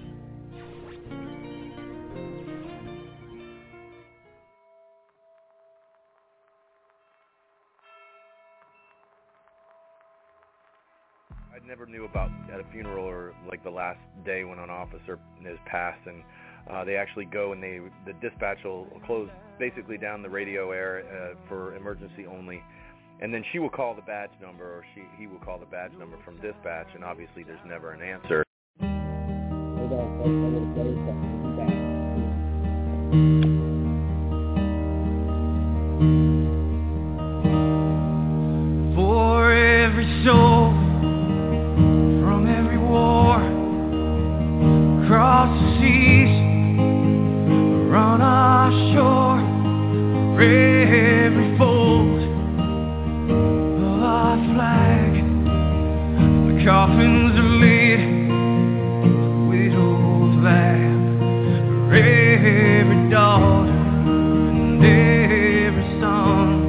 I never knew about at a funeral or like the last day when an officer is passed, and uh, they actually go and they the dispatch will close basically down the radio air uh, for emergency only, and then she will call the badge number, or she he will call the badge number from dispatch, and obviously there's never an answer. Hold on, folks. I'm going to play something. We'll be back. For every soul from every war across the seas, around our shore, for every fold of our flag, the coffins are laid, the widow's laugh, for every daughter and every son,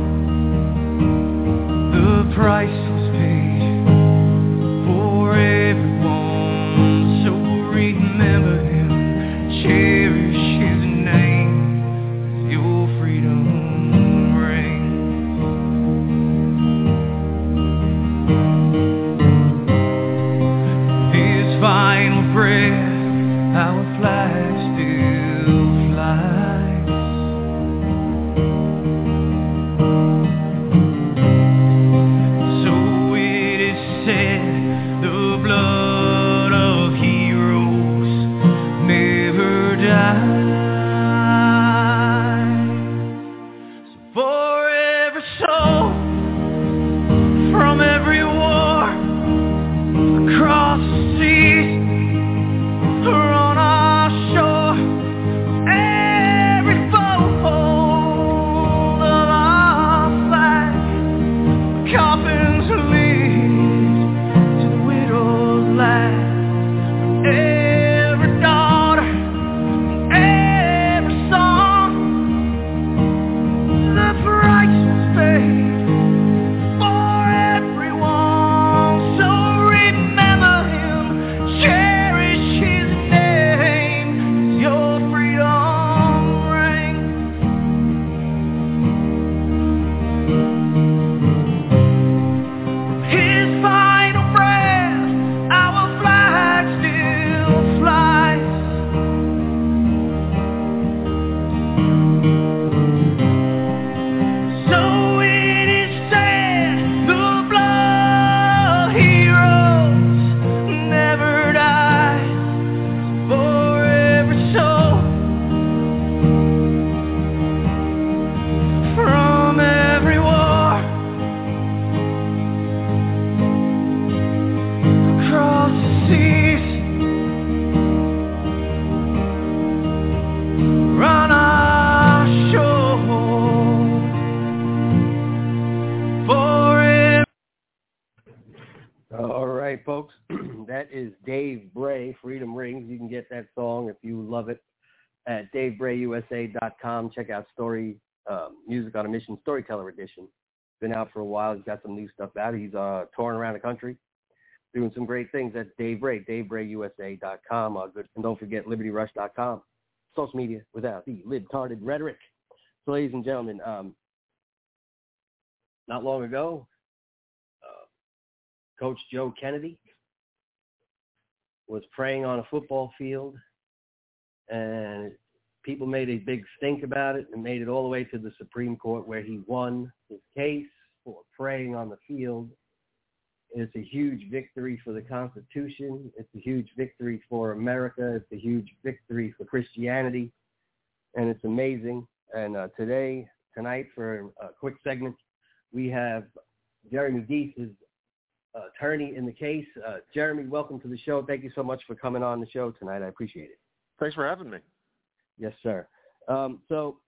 the price was paid for everyone, so remember him, cherish his name, as your freedom rings. His final breath, our flag still flies. So it is said, the blood of heroes never dies. So for every soul from every war across the seas or on our shore, every fold of our flag, coffins lead to the widow's laugh, every daughter, every son, the price was paid for everyone, so remember him, cherish his name, as your freedom rings. His final breath, our flag still flies. So it is said, the blood of heroes never dies. For every soul from every war across the seas, run our shore, for every All right, folks. That is Dave Bray, Freedom Rings. You can get that song if you love it at Dave Bray U S A dot com. Check out Story uh, Music on a Mission Storyteller Edition. Been out for a while. He's got some new stuff out. He's uh, touring around the country, doing some great things at Dave Bray, Dave Bray U S A dot com. Uh, good. And don't forget Liberty Rush dot com. Social media without the libtarded rhetoric. So, ladies and gentlemen, um, not long ago, uh, Coach Joe Kennedy was praying on a football field, and people made a big stink about it and made it all the way to the Supreme Court, where he won his case for praying on the field. It's a huge victory for the Constitution. It's a huge victory for America. It's a huge victory for Christianity. and it's amazing. And uh, today, tonight, for a quick segment, we have Jeremy Deese, his uh, attorney in the case. Uh, Jeremy, welcome to the show. Thank you so much for coming on the show tonight. I appreciate it. Thanks for having me. Yes, sir. Um, so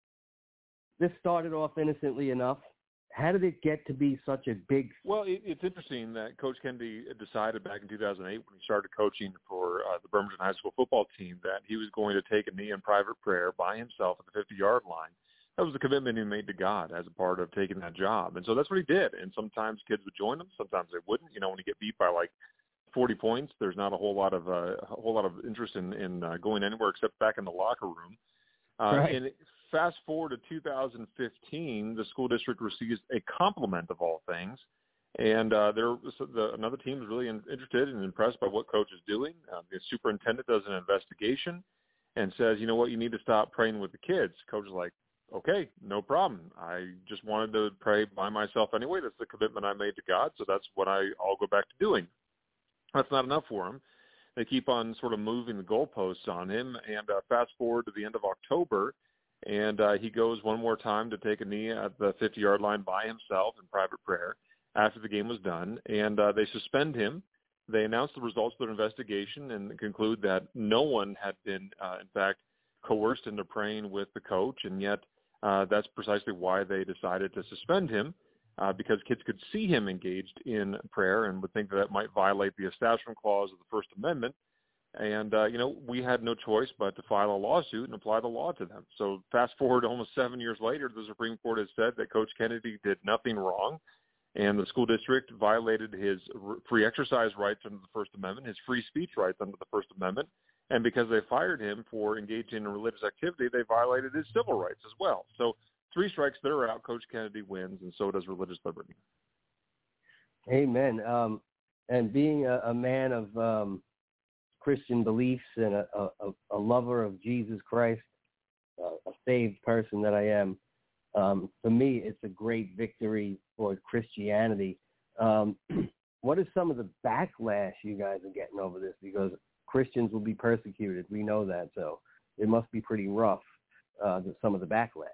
this started off innocently enough. How did it get to be such a big... Well, it, it's interesting that Coach Kennedy decided back in two thousand eight when he started coaching for uh, the Bremerton High School football team that he was going to take a knee in private prayer by himself at the fifty-yard line. That was the commitment he made to God as a part of taking that job. And so that's what he did. And sometimes kids would join him. Sometimes they wouldn't. You know, when you get beat by like forty points, there's not a whole lot of uh, a whole lot of interest in, in uh, going anywhere except back in the locker room. Uh, right. And fast forward to two thousand fifteen, the school district receives a compliment of all things. And uh, there, so the, another team is really in, interested and impressed by what Coach is doing. Uh, the superintendent does an investigation and says, you know what, you need to stop praying with the kids. Coach is like, okay, no problem. I just wanted to pray by myself anyway. That's the commitment I made to God, so that's what I, I'll go back to doing. That's not enough for him. They keep on sort of moving the goalposts on him, and uh, fast forward to the end of October, and uh, he goes one more time to take a knee at the fifty-yard line by himself in private prayer after the game was done, and uh, they suspend him. They announce the results of their investigation and conclude that no one had been, uh, in fact, coerced into praying with the coach, and yet uh, that's precisely why they decided to suspend him, uh, because kids could see him engaged in prayer and would think that that might violate the Establishment Clause of the First Amendment. And, uh, you know, we had no choice but to file a lawsuit and apply the law to them. So fast forward almost seven years later, the Supreme Court has said that Coach Kennedy did nothing wrong, and the school district violated his free exercise rights under the First Amendment, his free speech rights under the First Amendment, and because they fired him for engaging in religious activity, they violated his civil rights as well. So three strikes, they're out. Coach Kennedy wins, and so does religious liberty. Amen. Um, and being a, a man of um, Christian beliefs and a, a, a lover of Jesus Christ, uh, a saved person that I am, um, for me, it's a great victory for Christianity. Um, what is some of the backlash you guys are getting over this? Because Christians will be persecuted. We know that. So it must be pretty rough, uh, some of the backlash.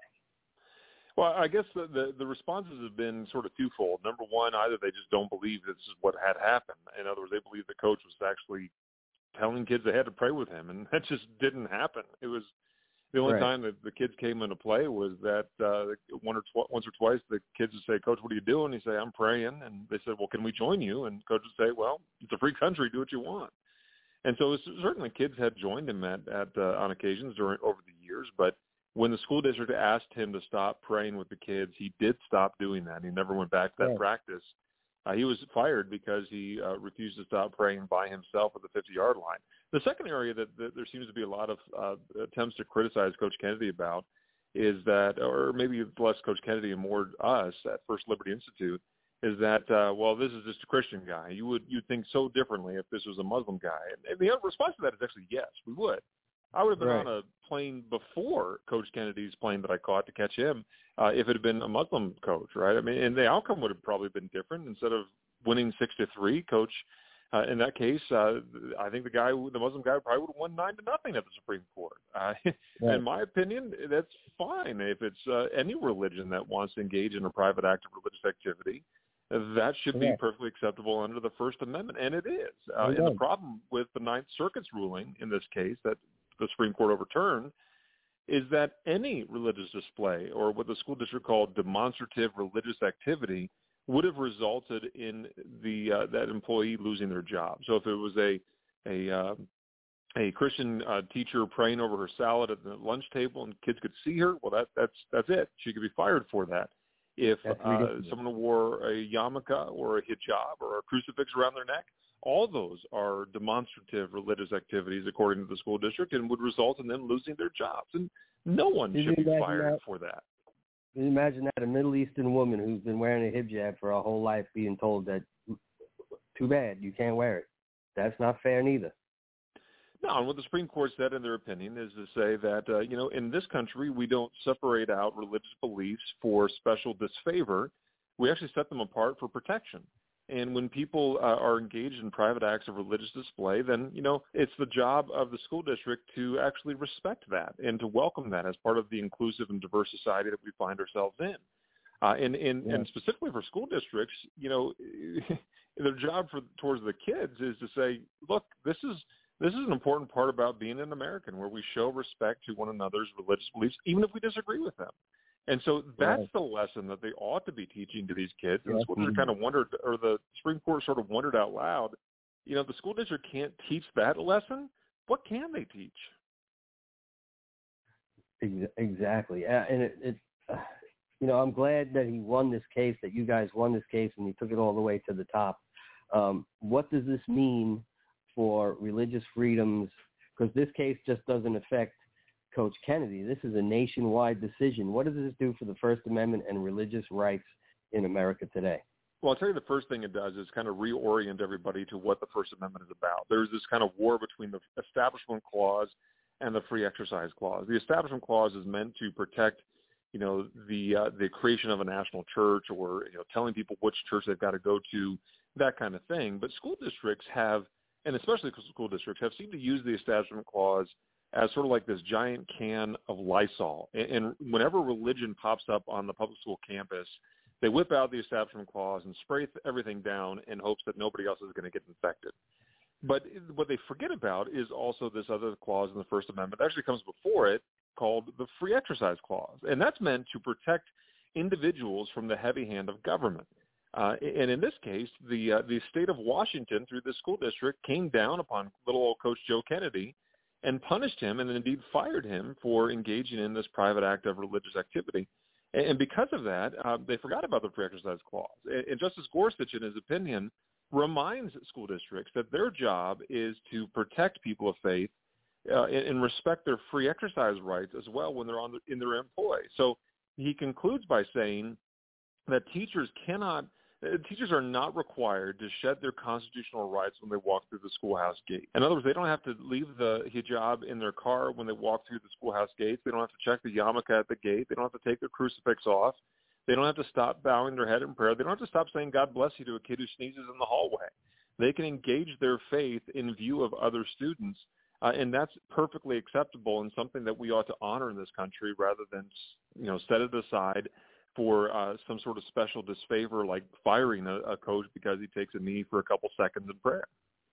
Well, I guess the, the, the responses have been sort of twofold. Number one, either they just don't believe this is what had happened. In other words, they believe the coach was actually telling kids they had to pray with him, and that just didn't happen. It was the only right. time that the kids came into play was that uh, one or tw- once or twice the kids would say, "Coach, what are you doing?" He'd say, "I'm praying." And they said, "Well, can we join you?" And Coach would say, "Well, it's a free country. Do what you want." And so it was, certainly kids had joined him at, at uh, on occasions during over the years, but when the school district asked him to stop praying with the kids, he did stop doing that. He never went back to that right. practice. Uh, he was fired because he uh, refused to stop praying by himself at the fifty-yard line. The second area that, that there seems to be a lot of uh, attempts to criticize Coach Kennedy about is that, or maybe less Coach Kennedy and more us at First Liberty Institute, is that, uh, well, this is just a Christian guy. You would you'd think so differently if this was a Muslim guy. And the response to that is actually yes, we would. I would have been right. on a plane before Coach Kennedy's plane that I caught to catch him uh, if it had been a Muslim coach, right? I mean, and the outcome would have probably been different. Instead of winning six to three, Coach, uh, in that case, uh, I think the guy, the Muslim guy, probably would have won nine to nothing at the Supreme Court. Uh, right. In my opinion, that's fine if it's uh, any religion that wants to engage in a private act of religious activity. That should be yeah. perfectly acceptable under the First Amendment, and it is. Uh, and the problem with the Ninth Circuit's ruling in this case that the Supreme Court overturned is that any religious display or what the school district called demonstrative religious activity would have resulted in the uh, that employee losing their job. So if it was a a uh, a Christian uh, teacher praying over her salad at the lunch table and kids could see her, well, that that's that's it. She could be fired for that. If uh, someone wore a yarmulke or a hijab or a crucifix around their neck, all those are demonstrative religious activities according to the school district and would result in them losing their jobs. And no one Did should be fired that? for that. Can you imagine that? A Middle Eastern woman who's been wearing a hijab for her whole life being told that, too bad, you can't wear it. That's not fair neither. No, and what the Supreme Court said in their opinion is to say that, uh, you know, in this country, we don't separate out religious beliefs for special disfavor. We actually set them apart for protection. And when people uh, are engaged in private acts of religious display, then, you know, it's the job of the school district to actually respect that and to welcome that as part of the inclusive and diverse society that we find ourselves in. Uh, and, and, yeah. and specifically for school districts, you know, their job for towards the kids is to say, look, this is this is an important part about being an American, where we show respect to one another's religious beliefs, even if we disagree with them. And so that's right. the lesson that they ought to be teaching to these kids. And yeah. the school district kind of wondered, or the Supreme Court sort of wondered out loud, you know, the school district can't teach that lesson. What can they teach? Exactly. And it, it uh, you know, I'm glad that he won this case, that you guys won this case, and he took it all the way to the top. Um, what does this mean for religious freedoms? Because this case just doesn't affect Coach Kennedy. This is a nationwide decision. What does this do for the First Amendment and religious rights in America today? Well, I'll tell you the first thing it does is kind of reorient everybody to what the First Amendment is about. There's this kind of war between the Establishment Clause and the Free Exercise Clause. The Establishment Clause is meant to protect, you know, the uh, the creation of a national church, or, you know, telling people which church they've got to go to, that kind of thing. But school districts have, and especially school districts, have seemed to use the Establishment Clause as sort of like this giant can of Lysol. And, and whenever religion pops up on the public school campus, they whip out the Establishment Clause and spray everything down in hopes that nobody else is going to get infected. But what they forget about is also this other clause in the First Amendment that actually comes before it, called the Free Exercise Clause. And that's meant to protect individuals from the heavy hand of government. Uh, and in this case, the uh, the state of Washington, through the school district, came down upon little old Coach Joe Kennedy and punished him, and indeed fired him for engaging in this private act of religious activity. And because of that, uh, they forgot about the Free Exercise Clause. And Justice Gorsuch, in his opinion, reminds school districts that their job is to protect people of faith uh, and, and respect their free exercise rights as well when they're on the, in their employ. So he concludes by saying that teachers cannot Uh, teachers are not required to shed their constitutional rights when they walk through the schoolhouse gate. In other words, they don't have to leave the hijab in their car when they walk through the schoolhouse gates. They don't have to check the yarmulke at the gate. They don't have to take their crucifix off. They don't have to stop bowing their head in prayer. They don't have to stop saying God bless you to a kid who sneezes in the hallway. They can engage their faith in view of other students, uh, and that's perfectly acceptable and something that we ought to honor in this country rather than, you know, set it aside for uh, some sort of special disfavor, like firing a, a coach because he takes a knee for a couple seconds in prayer.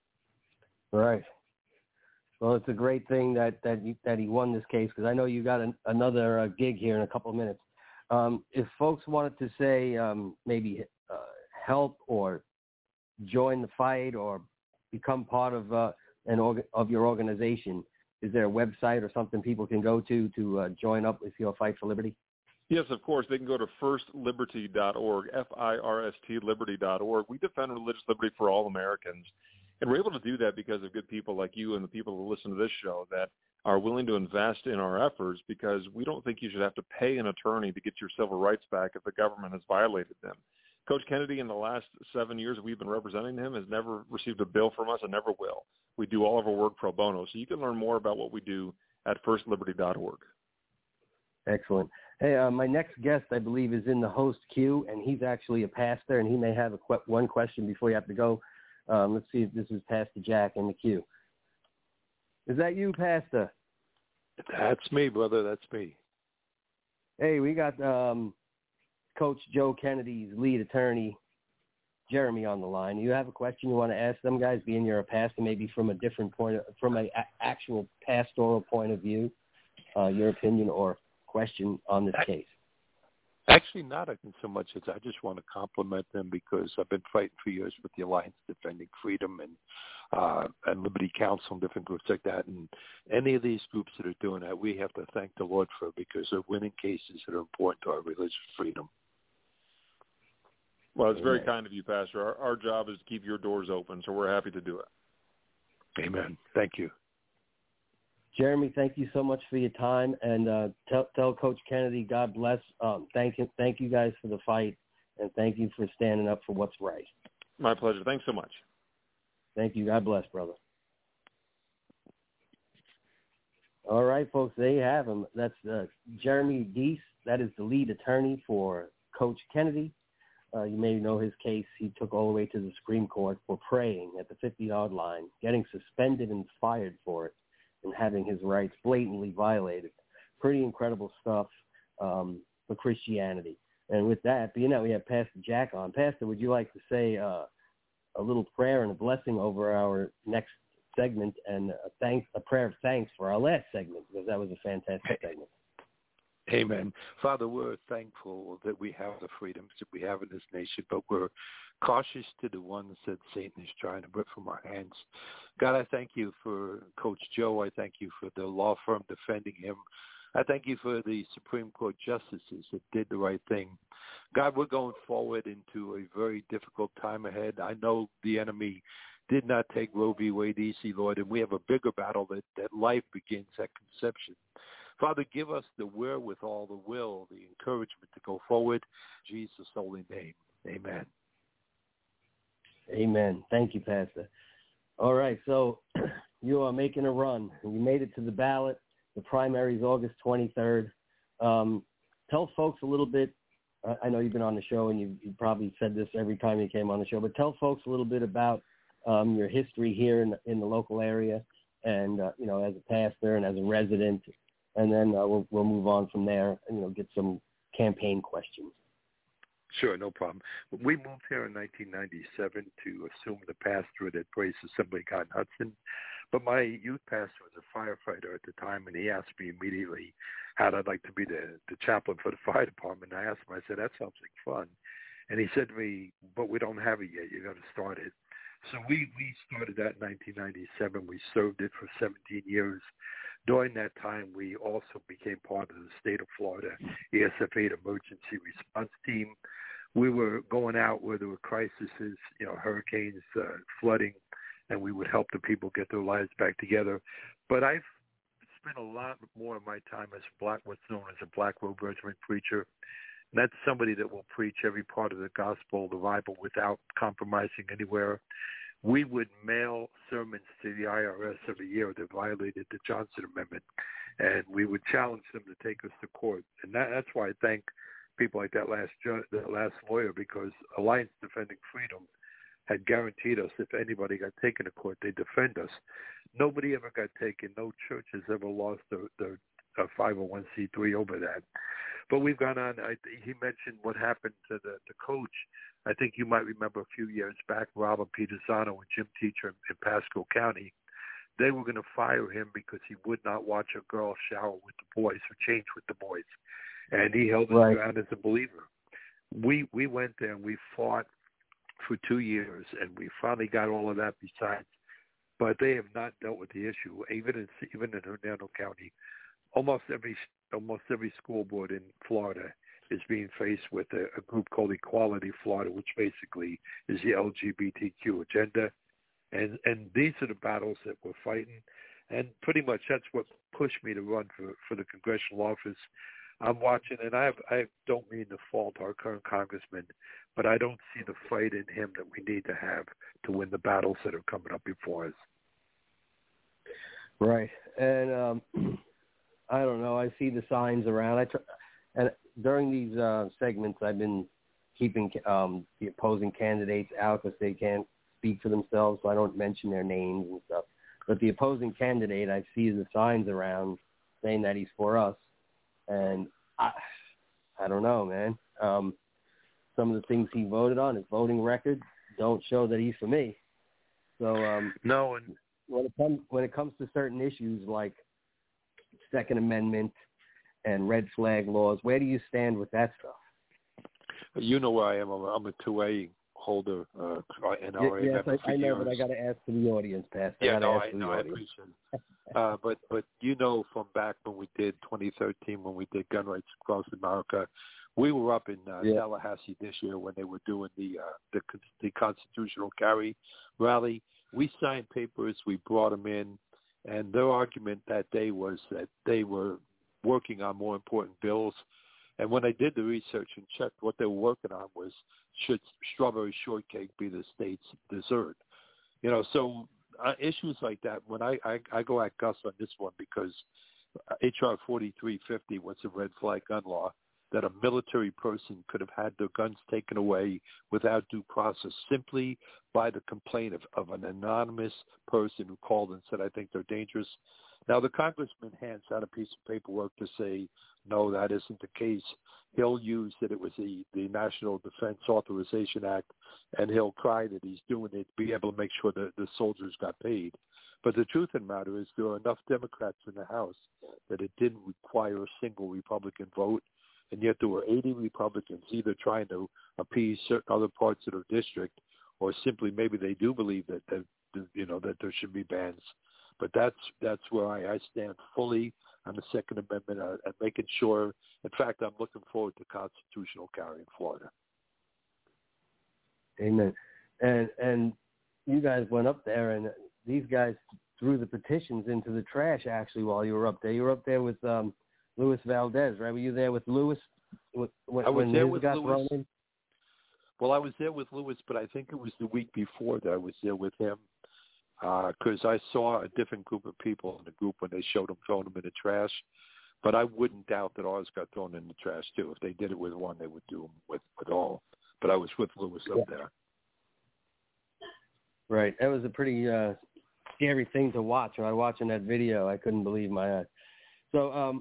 Right. Well, it's a great thing that that, you, that he won this case, because I know you got an, another uh, gig here in a couple of minutes. Um, if folks wanted to say um, maybe uh, help or join the fight or become part of uh, an org- of your organization, is there a website or something people can go to to uh, join up with your Fight for Liberty? Yes, of course. They can go to first liberty dot org, F I R S T liberty dot org. We defend religious liberty for all Americans. And we're able to do that because of good people like you and the people who listen to this show that are willing to invest in our efforts, because we don't think you should have to pay an attorney to get your civil rights back if the government has violated them. Coach Kennedy, in the last seven years we've been representing him, has never received a bill from us and never will. We do all of our work pro bono. So you can learn more about what we do at first liberty dot org. Excellent. Hey, uh, my next guest, I believe, is in the host queue, and he's actually a pastor, and he may have a qu- one question before you have to go. Um, let's see if this is Pastor Jack in the queue. Is that you, Pastor? That's me, brother. That's me. Hey, we got um, Coach Joe Kennedy's lead attorney, Jeremy, on the line. You have a question you want to ask them guys, being you're a pastor, maybe from a different point, of, from an a- actual pastoral point of view, uh, your opinion or question on this case? Actually, not so much as I just want to compliment them, because I've been fighting for years with the Alliance Defending Freedom and uh, and Liberty Council and different groups like that. And any of these groups that are doing that, we have to thank the Lord for, because they're winning cases that are important to our religious freedom. Well, it's very kind of you, Pastor. Our, our job is to keep your doors open, so we're happy to do it. Amen. Thank you. Jeremy, thank you so much for your time, and uh, tell, tell Coach Kennedy, God bless. Um, thank you, thank you guys for the fight, and thank you for standing up for what's right. My pleasure. Thanks so much. Thank you. God bless, brother. All right, folks, there you have him. That's uh, Jeremy Deese. That is the lead attorney for Coach Kennedy. Uh, you may know his case. He took all the way to the Supreme Court for praying at the fifty-yard line, getting suspended and fired for it, and having his rights blatantly violated. Pretty incredible stuff um, for Christianity. And with that, being that we have Pastor Jack on, Pastor, would you like to say uh, a little prayer and a blessing over our next segment, and a thanks, a prayer of thanks for our last segment, because that was a fantastic segment. Amen. Father, we're thankful that we have the freedoms that we have in this nation, but we're cautious to the ones that Satan is trying to rip from our hands. God, I thank you for Coach Joe. I thank you for the law firm defending him. I thank you for the Supreme Court justices that did the right thing. God, we're going forward into a very difficult time ahead. I know the enemy did not take Roe v. Wade easy, Lord, and we have a bigger battle that, that life begins at conception. Father, give us the wherewithal, the will, the encouragement to go forward. In Jesus' holy name, amen. Amen. Thank you, Pastor. All right, so you are making a run. You made it to the ballot. The primary is August twenty-third. Um, tell folks a little bit. Uh, I know you've been on the show, and you, you probably said this every time you came on the show, but tell folks a little bit about um, your history here in, in the local area, and uh, you know, as a pastor and as a resident. And then uh, we'll we'll move on from there and, you know, get some campaign questions. Sure, no problem. We moved here in nineteen ninety-seven to assume the pastorate at Grace Assembly God in Hudson. But my youth pastor was a firefighter at the time, and he asked me immediately how I'd like to be the, the chaplain for the fire department. And I asked him, I said, that sounds like fun. And he said to me, but we don't have it yet. You got to start it. So we, we started that in nineteen ninety-seven. We served it for seventeen years. During that time, we also became part of the state of Florida E S F eight emergency response team. We were going out where there were crises, you know, hurricanes, uh, flooding, and we would help the people get their lives back together. But I've spent a lot more of my time as black, what's known as a Black Robe Regiment preacher. And that's somebody that will preach every part of the gospel, the Bible, without compromising anywhere. We would mail sermons to the I R S every year that violated the Johnson Amendment, and we would challenge them to take us to court. And that, that's why I thank people like that last judge, that last lawyer, because Alliance Defending Freedom had guaranteed us if anybody got taken to court, they'd defend us. Nobody ever got taken. No church has ever lost their, their uh, five oh one c three over that. But we've gone on. I, he mentioned what happened to the, the coach. I think you might remember a few years back, Robert Pietrasano, a gym teacher in, in Pasco County. They were going to fire him because he would not watch a girl shower with the boys or change with the boys. And he held his right. ground as a believer. We we went there and we fought for two years, and we finally got all of that besides. But they have not dealt with the issue. Even in even in Hernando County, almost every almost every school board in Florida is being faced with a, a group called Equality Florida, which basically is the L G B T Q agenda. And and these are the battles that we're fighting. And pretty much that's what pushed me to run for, for the congressional office. I'm watching, and I, have, I don't mean to fault our current congressman, but I don't see the fight in him that we need to have to win the battles that are coming up before us. Right. And um, I don't know. I see the signs around. I tr- and during these uh, segments, I've been keeping um, the opposing candidates out because they can't speak for themselves, so I don't mention their names and stuff. But the opposing candidate, I see the signs around saying that he's for us. And I, I don't know, man. Um, some of the things he voted on, his voting record, don't show that he's for me. So um, no, and when it comes when it comes to certain issues like Second Amendment and red flag laws, where do you stand with that stuff? You know where I am. I'm a, I'm a two A holder. Uh, N R A yes, I, I know, years. but I got to ask for the audience, Pastor. Yeah, I no, ask I for know. the I audience. appreciate it. Uh, but but you know, from back when we did twenty thirteen, when we did gun rights across America, we were up in uh, yeah. Tallahassee this year when they were doing the uh, the the constitutional carry rally. We signed papers. We brought them in, and their argument that day was that they were working on more important bills. And when I did the research and checked, what they were working on was, should strawberry shortcake be the state's dessert? You know, so uh, issues like that, when I, I, I go at Gus on this one because H R forty-three fifty was a red flag gun law, that a military person could have had their guns taken away without due process simply by the complaint of, of an anonymous person who called and said, I think they're dangerous. Now, the congressman hands out a piece of paperwork to say, no, that isn't the case. He'll use that it was the, the National Defense Authorization Act, and he'll cry that he's doing it to be able to make sure that the soldiers got paid. But the truth of the matter is there are enough Democrats in the House that it didn't require a single Republican vote, and yet there were eighty Republicans either trying to appease certain other parts of their district or simply maybe they do believe that, that you know, that there should be bans. But that's that's where I, I stand fully on the Second Amendment uh, and making sure. In fact, I'm looking forward to constitutional carry in Florida. Amen. And and you guys went up there, and these guys threw the petitions into the trash. Actually, while you were up there, you were up there with um, Luis Valdez, right? Were you there with Luis when, I was when there his with got Luis. thrown in? Well, I was there with Luis, but I think it was the week before that I was there with him. Because uh, I saw a different group of people in the group when they showed them throwing them in the trash. But I wouldn't doubt that ours got thrown in the trash, too. If they did it with one, they would do them with, with all. But I was with Luis up yeah. there. Right. That was a pretty uh, scary thing to watch. When I was watching that video, I couldn't believe my eyes. So um,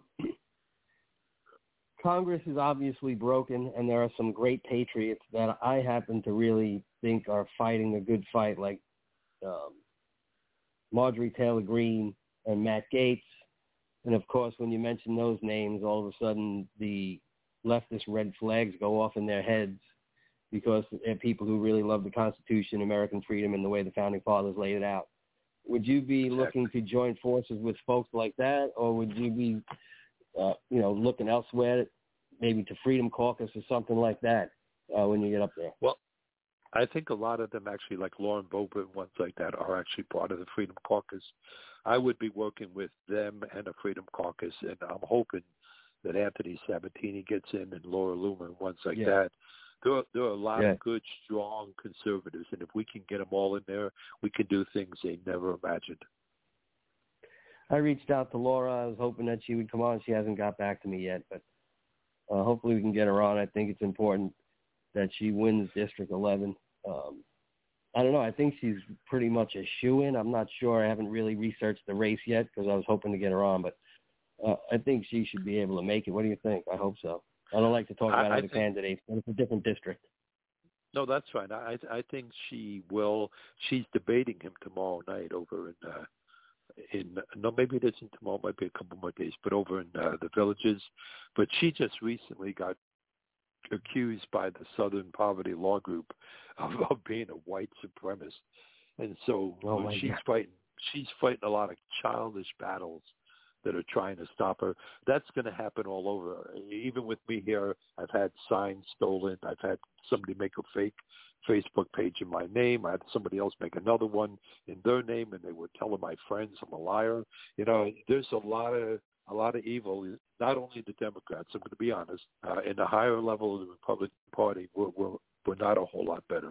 Congress is obviously broken, and there are some great patriots that I happen to really think are fighting a good fight, like um, Marjorie Taylor Greene and Matt Gaetz. And, of course, when you mention those names, all of a sudden the leftist red flags go off in their heads because they're people who really love the Constitution, American freedom, and the way the Founding Fathers laid it out. Would you be looking to join forces with folks like that, or would you be, uh, you know, looking elsewhere, maybe to Freedom Caucus or something like that uh, when you get up there? Well, I think a lot of them actually, like Lauren Boebert and ones like that, are actually part of the Freedom Caucus. I would be working with them and the Freedom Caucus, and I'm hoping that Anthony Sabatini gets in and Laura Loomer and ones like yeah. that. There are, there are a lot yeah. of good, strong conservatives, and if we can get them all in there, we can do things they never imagined. I reached out to Laura. I was hoping that she would come on. She hasn't got back to me yet, but uh, hopefully we can get her on. I think it's important that she wins District eleven. Um, I don't know. I think she's pretty much a shoo-in. I'm not sure. I haven't really researched the race yet because I was hoping to get her on, but uh, I think she should be able to make it. What do you think? I hope so. I don't like to talk about I, I other think, candidates, but it's a different district. No, that's fine. I I think she will. She's debating him tomorrow night over in uh, in no, maybe it isn't tomorrow. Might be a couple more days, but over in uh, the Villages. But she just recently got accused by the Southern Poverty Law Group of, of being a white supremacist, and so oh she's God. fighting. She's fighting a lot of childish battles that are trying to stop her. That's going to happen all over. Even with me here, I've had signs stolen. I've had somebody make a fake Facebook page in my name. I had somebody else make another one in their name, and they were telling my friends I'm a liar. You know, there's a lot of a lot of evil. Not only the Democrats, I'm going to be honest. Uh, in the higher level of the Republican Party, we're we're, we're not a whole lot better.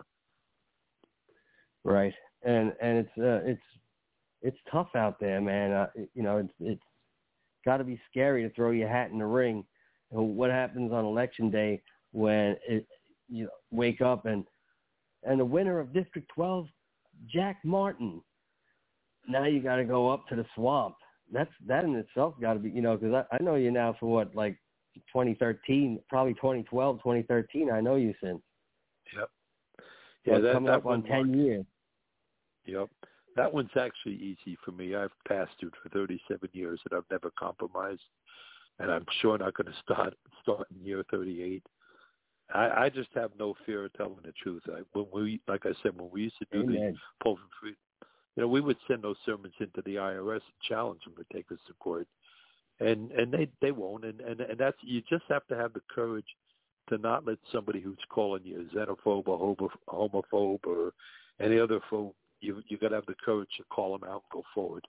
Right, and and it's uh, it's it's tough out there, man. Uh, you know, it's it's got to be scary to throw your hat in the ring. And what happens on election day when it, you wake up and and the winner of District twelve, Jack Martin. Now you got to go up to the swamp. That's that in itself got to be, you know, because I, I know you now for what, like twenty thirteen, probably twenty twelve, twenty thirteen. I know you since. Yep. Yeah, that, coming that up on ten marked, years. Yep. That one's actually easy for me. I've pastored for thirty-seven years and I've never compromised, and I'm sure not going to start start in year thirty-eight. I, I just have no fear of telling the truth. I, when we, like I said, when we used to do Amen. the Pulver Free, you know, we would send those sermons into the I R S and challenge them to take us to court, and and they they won't. And, and and that's, you just have to have the courage to not let somebody who's calling you a xenophobe or homophobe or any other phobe. You you got to have the courage to call them out and go forward.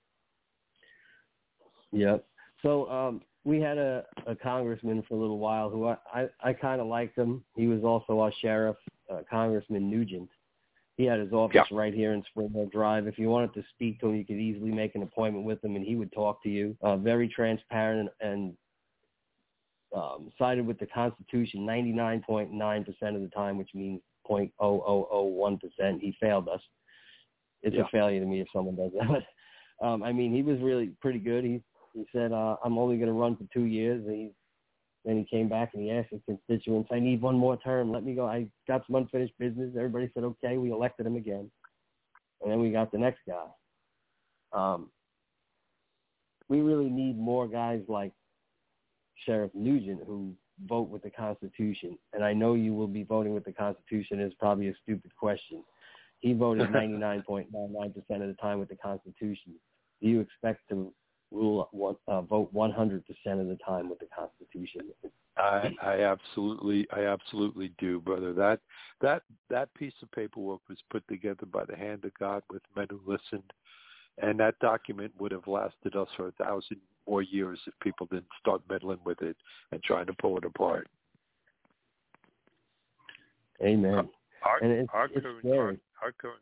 Yep. So um, we had a, a congressman for a little while who I, I, I kind of liked him. He was also our sheriff, uh, Congressman Nugent. He had his office yeah. right here in Spring Hill Drive. If you wanted to speak to him, you could easily make an appointment with him, and he would talk to you. Uh, very transparent and, um, sided with the Constitution ninety-nine point nine percent of the time, which means zero point zero zero zero one percent. He failed us. It's yeah. a failure to me if someone does that. um, I mean, he was really pretty good. He he said, uh, I'm only going to run for two years. And he, then he came back and he asked his constituents, I need one more term. Let me go. I got some unfinished business. Everybody said, okay. We elected him again. And then we got the next guy. Um, we really need more guys like Sheriff Nugent who vote with the Constitution. And I know you will be voting with the Constitution. It's probably a stupid question. He voted ninety-nine point nine nine percent of the time with the Constitution. Do you expect to rule uh, vote one hundred percent of the time with the Constitution? I, I absolutely, I absolutely do, brother. That that that piece of paperwork was put together by the hand of God with men who listened, and that document would have lasted us for a thousand more years if people didn't start meddling with it and trying to pull it apart. Amen. Our, and it's, our, it's current, scary. our, our current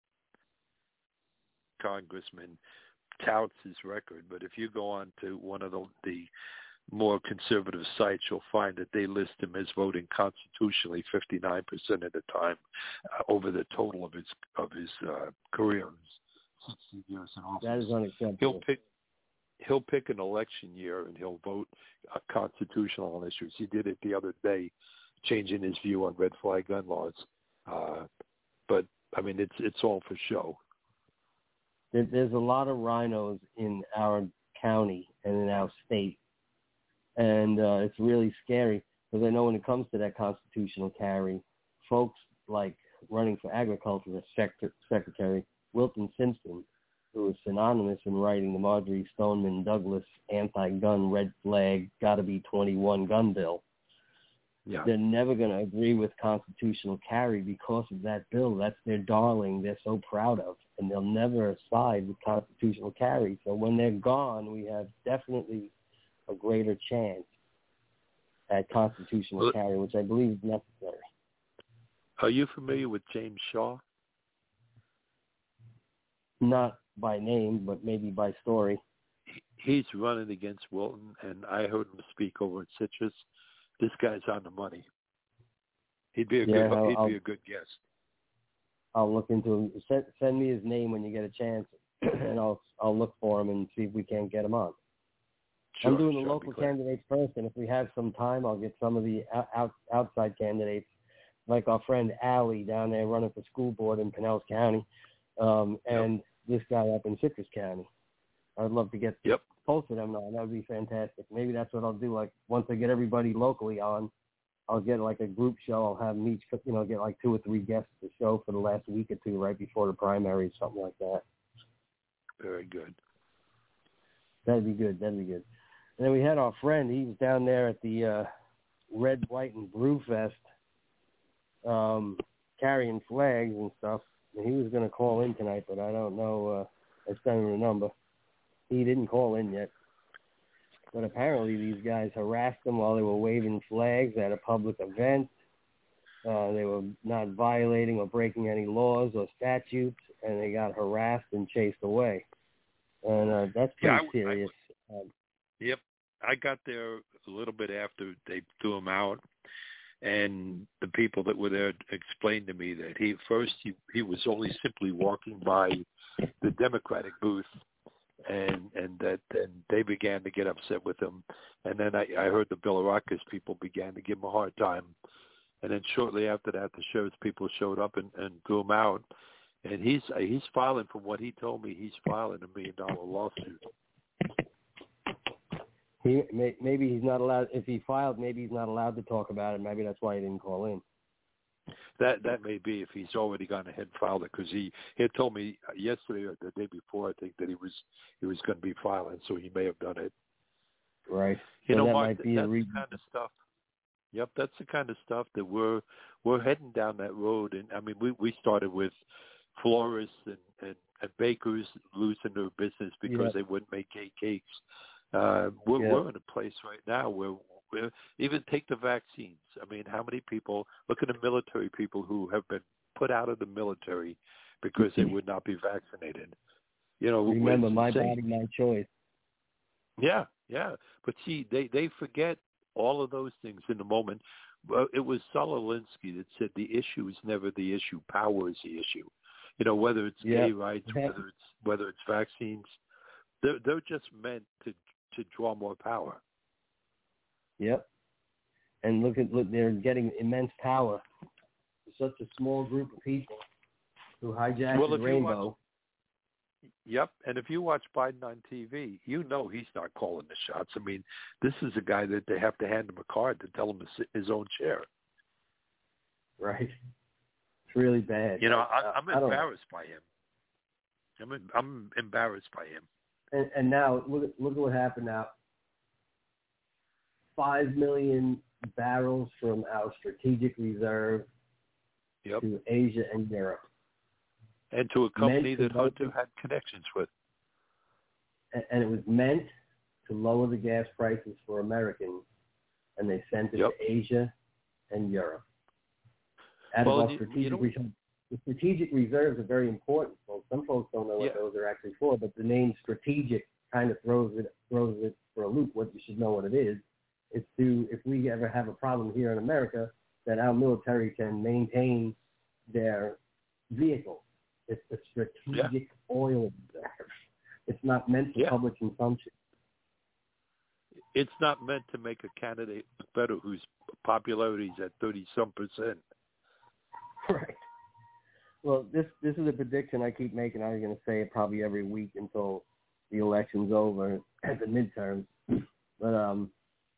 congressman touts his record, but if you go on to one of the, the more conservative sites, you'll find that they list him as voting constitutionally fifty-nine percent of the time uh, over the total of his of his uh, career, sixty years in office. That is unacceptable. He'll pick he'll pick an election year and he'll vote uh, constitutional on issues. He did it the other day, changing his view on red flag gun laws. Uh, but I mean, it's it's all for show. There's a lot of rhinos in our county and in our state, and uh, it's really scary because I know when it comes to that constitutional carry, folks like running for agriculture sector, secretary Wilton Simpson, who is synonymous in writing the Marjorie Stoneman Douglas anti-gun red flag gotta be twenty-one gun bill. Yeah. They're never going to agree with constitutional carry because of that bill. That's their darling they're so proud of, and they'll never side with constitutional carry. So when they're gone, we have definitely a greater chance at constitutional well, carry, which I believe is necessary. Are you familiar with James Shaw? Not by name, but maybe by story. He's running against Wilton, and I heard him speak over at Citrus. This guy's on the money. He'd be a yeah, good. I'll, he'd I'll, be a good guest. I'll look into him. Send, send me his name when you get a chance, and I'll I'll look for him and see if we can't get him on. Sure, I'm doing the sure, local candidates first, and if we have some time, I'll get some of the out, outside candidates, like our friend Allie down there running for school board in Pinellas County, um, and yep. this guy up in Citrus County. I'd love to get yep. both of them on. That would be fantastic. Maybe that's what I'll do. Like once I get everybody locally on, I'll get like a group show. I'll have them each, you know, get like two or three guests to show for the last week or two right before the primaries, something like that. Very good. That'd be good. That'd be good. And then we had our friend. He was down there at the uh, Red, White, and Blue Fest um, carrying flags and stuff. And he was going to call in tonight, but I don't know. Uh, I sent him a number. He didn't call in yet. But apparently these guys harassed him while they were waving flags at a public event. Uh, they were not violating or breaking any laws or statutes, and they got harassed and chased away. And uh, that's pretty yeah, I, serious. I, um, yep. I got there a little bit after they threw him out, and the people that were there explained to me that he first he, he was only simply walking by the Democratic booth, and and that and they began to get upset with him. And then I, I heard the Billaracas people began to give him a hard time. And then shortly after that, the sheriff's people showed up and, and threw him out. And he's he's filing, from what he told me, he's filing a million dollar lawsuit. He may, maybe he's not allowed. If he filed, maybe he's not allowed to talk about it. Maybe that's why he didn't call in. That that may be if he's already gone ahead and filed it, because he, he had told me yesterday or the day before, I think, that he was he was going to be filing, so he may have done it. Right. You so know, that Mark, might be that's a reason. the kind of stuff. Yep, that's the kind of stuff that we're we're heading down that road. And I mean, we we started with florists and, and, and bakers losing their business because yep. they wouldn't make cake cakes. Uh, we're yep. we're in a place right now where. We're, even take the vaccines. I mean, how many people, look at the military people who have been put out of the military because they would not be vaccinated. You know, remember, my insane. body, my choice. Yeah, yeah. But see, they, they forget all of those things in the moment. Well, it was Saul Alinsky that said the issue is never the issue. Power is the issue. You know, whether it's yeah. gay rights, whether it's whether it's vaccines, they're they're just meant to to draw more power. Yep. And look at look, they're getting immense power. Such a small group of people who hijacked well, the rainbow. Watch, yep, and if you watch Biden on T V, you know he's not calling the shots. I mean, this is a guy that they have to hand him a card to tell him to sit in his own chair. Right. It's really bad. You know, I, I'm I embarrassed by him. I'm in, I'm embarrassed by him. And, and now look at look at what happened now. Five million barrels from our strategic reserve yep. to Asia and Europe. And to a company meant that Hunter had connections with. And it was meant to lower the gas prices for Americans, and they sent it yep. to Asia and Europe. Out well, of our you, strategic you know, reserves. The strategic reserves are very important. Well, some folks don't know what yeah. those are actually for, but the name strategic kind of throws it throws it for a loop. What you should know what it is. It's to, if we ever have a problem here in America, that our military can maintain their vehicles. It's a strategic yeah. oil reserve. It's not meant for yeah. public consumption. It's not meant to make a candidate better whose popularity is at thirty-some percent. Right. Well, this this is a prediction I keep making. I'm going to say it probably every week until the election's over at the midterms. But um,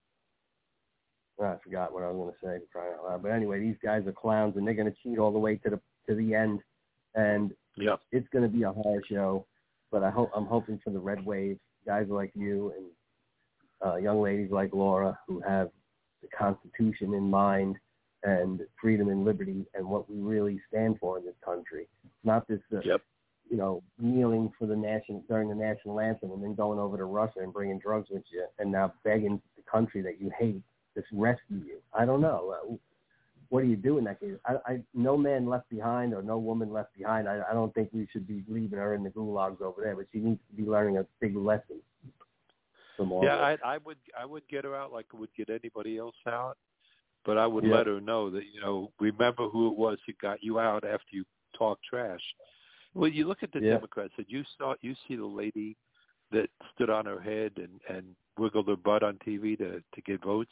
I forgot what I was going to say. Crying out loud. But anyway, these guys are clowns, and they're going to cheat all the way to the to the end, and yeah. it's going to be a horror show. But I hope I'm hoping for the red wave, guys like you and uh, young ladies like Laura who have the Constitution in mind and freedom and liberty and what we really stand for in this country. Not this, uh, yep. you know, kneeling for the national during the national anthem and then going over to Russia and bringing drugs with you and now begging the country that you hate to rescue you. I don't know. Uh, what do you do in that case? I, I, no man left behind or no woman left behind. I, I don't think we should be leaving her in the gulags over there, but she needs to be learning a big lesson. From all yeah, this. I, I would I would get her out like I would get anybody else out. But I would yep. let her know that, you know, remember who it was who got you out after you talked trash. Well, you look at the yep. Democrats, and you saw you see the lady that stood on her head and, and wiggled her butt on T V to, to get votes.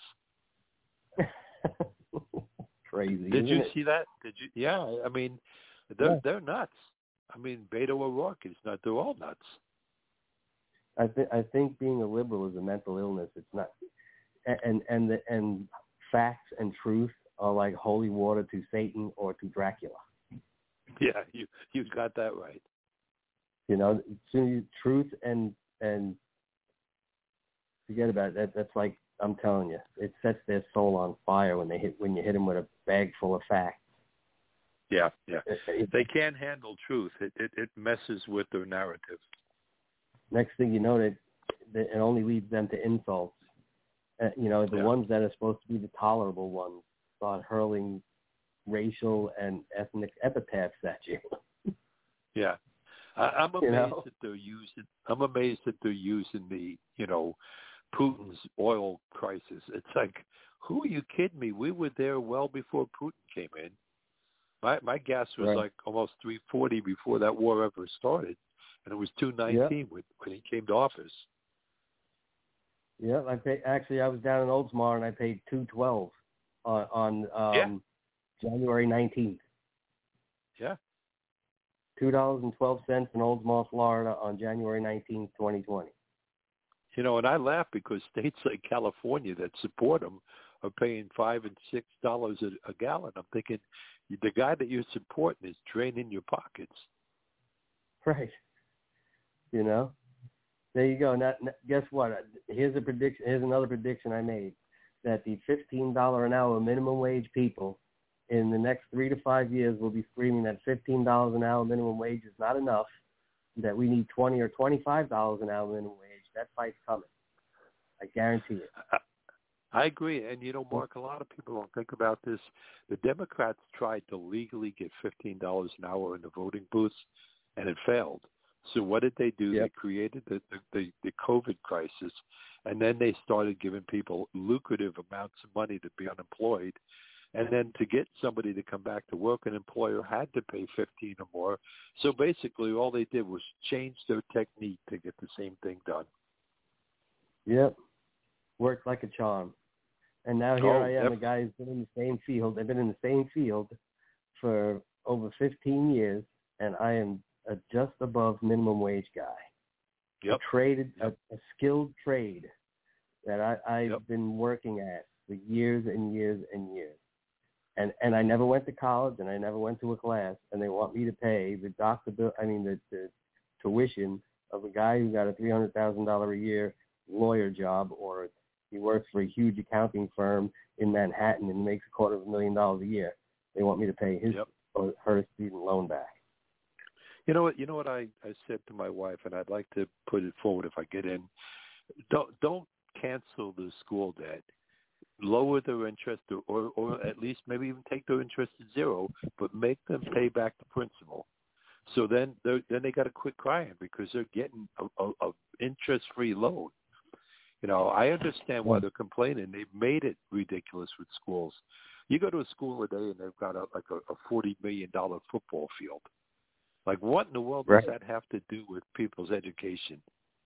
Crazy. Did you it? see that? Did you? Yeah, I mean, they're yeah. they're nuts. I mean, Beto O'Rourke is not. They're all nuts. I think I think being a liberal is a mental illness. It's not, and and the, and facts and truth are like holy water to Satan or to Dracula. Yeah, you you got that right. You know, so truth and and forget about it. That. That's like I'm telling you, it sets their soul on fire when they hit when you hit them with a bag full of facts. Yeah, yeah. It, it, they can't handle truth. It, it it messes with their narrative. Next thing you know, that it only leads them to insults. Uh, you know, the yeah. ones that are supposed to be the tolerable ones start hurling racial and ethnic epithets at you. yeah, I, I'm amazed you know? that they're using. I'm amazed that they're using the, you know, Putin's oil crisis. It's like, who are you kidding me? We were there well before Putin came in. My my gas was right. like almost three forty before that war ever started. And it was two nineteen yep. when, when he came to office. Yeah, I paid, actually I was down in Oldsmar and I paid two twelve on, on um, yeah. January nineteenth. Yeah. Two dollars and twelve cents in Oldsmar, Florida, on January nineteenth, twenty twenty. You know, and I laugh because states like California that support them are paying five and six dollars a, a gallon. I'm thinking the guy that you're supporting is draining your pockets. Right. You know, there you go. Now, guess what? Here's a prediction. Here's another prediction I made that the fifteen dollars an hour minimum wage people in the next three to five years will be screaming that fifteen dollars an hour minimum wage is not enough, that we need twenty or twenty-five dollars an hour minimum wage. That fight's coming. I guarantee it. I agree. And, you know, Mark, a lot of people don't think about this. The Democrats tried to legally get fifteen dollars an hour in the voting booths, and it failed. So what did they do? Yep. They created the, the, the, the COVID crisis, and then they started giving people lucrative amounts of money to be unemployed. And then to get somebody to come back to work, an employer had to pay fifteen or more. So basically all they did was change their technique to get the same thing done. Yep. Worked like a charm. And now here Oh, I am, yep. a guy who's been in the same field. I've been in the same field for over fifteen years, and I am a just above minimum wage guy. Yep. A traded, Yep. a, a skilled trade that I, I've Yep. been working at for years and years and years. And and I never went to college, and I never went to a class, and they want me to pay the doctor bill, I mean the, the tuition of a guy who got a three hundred thousand dollars a year lawyer job, or he works for a huge accounting firm in Manhattan and makes a quarter of a million dollars a year. They want me to pay his Yep. or her student loan back. You know what? You know what I, I said to my wife, and I'd like to put it forward if I get in. Don't don't cancel the school debt. Lower their interest, or, or or at least maybe even take their interest to zero, but make them pay back the principal. So then they then they got to quit crying because they're getting a, a, a interest-free loan. You know, I understand why they're complaining. They've made it ridiculous with schools. You go to a school today and they've got a, like a, a forty million dollars football field. Like, what in the world Right. does that have to do with people's education?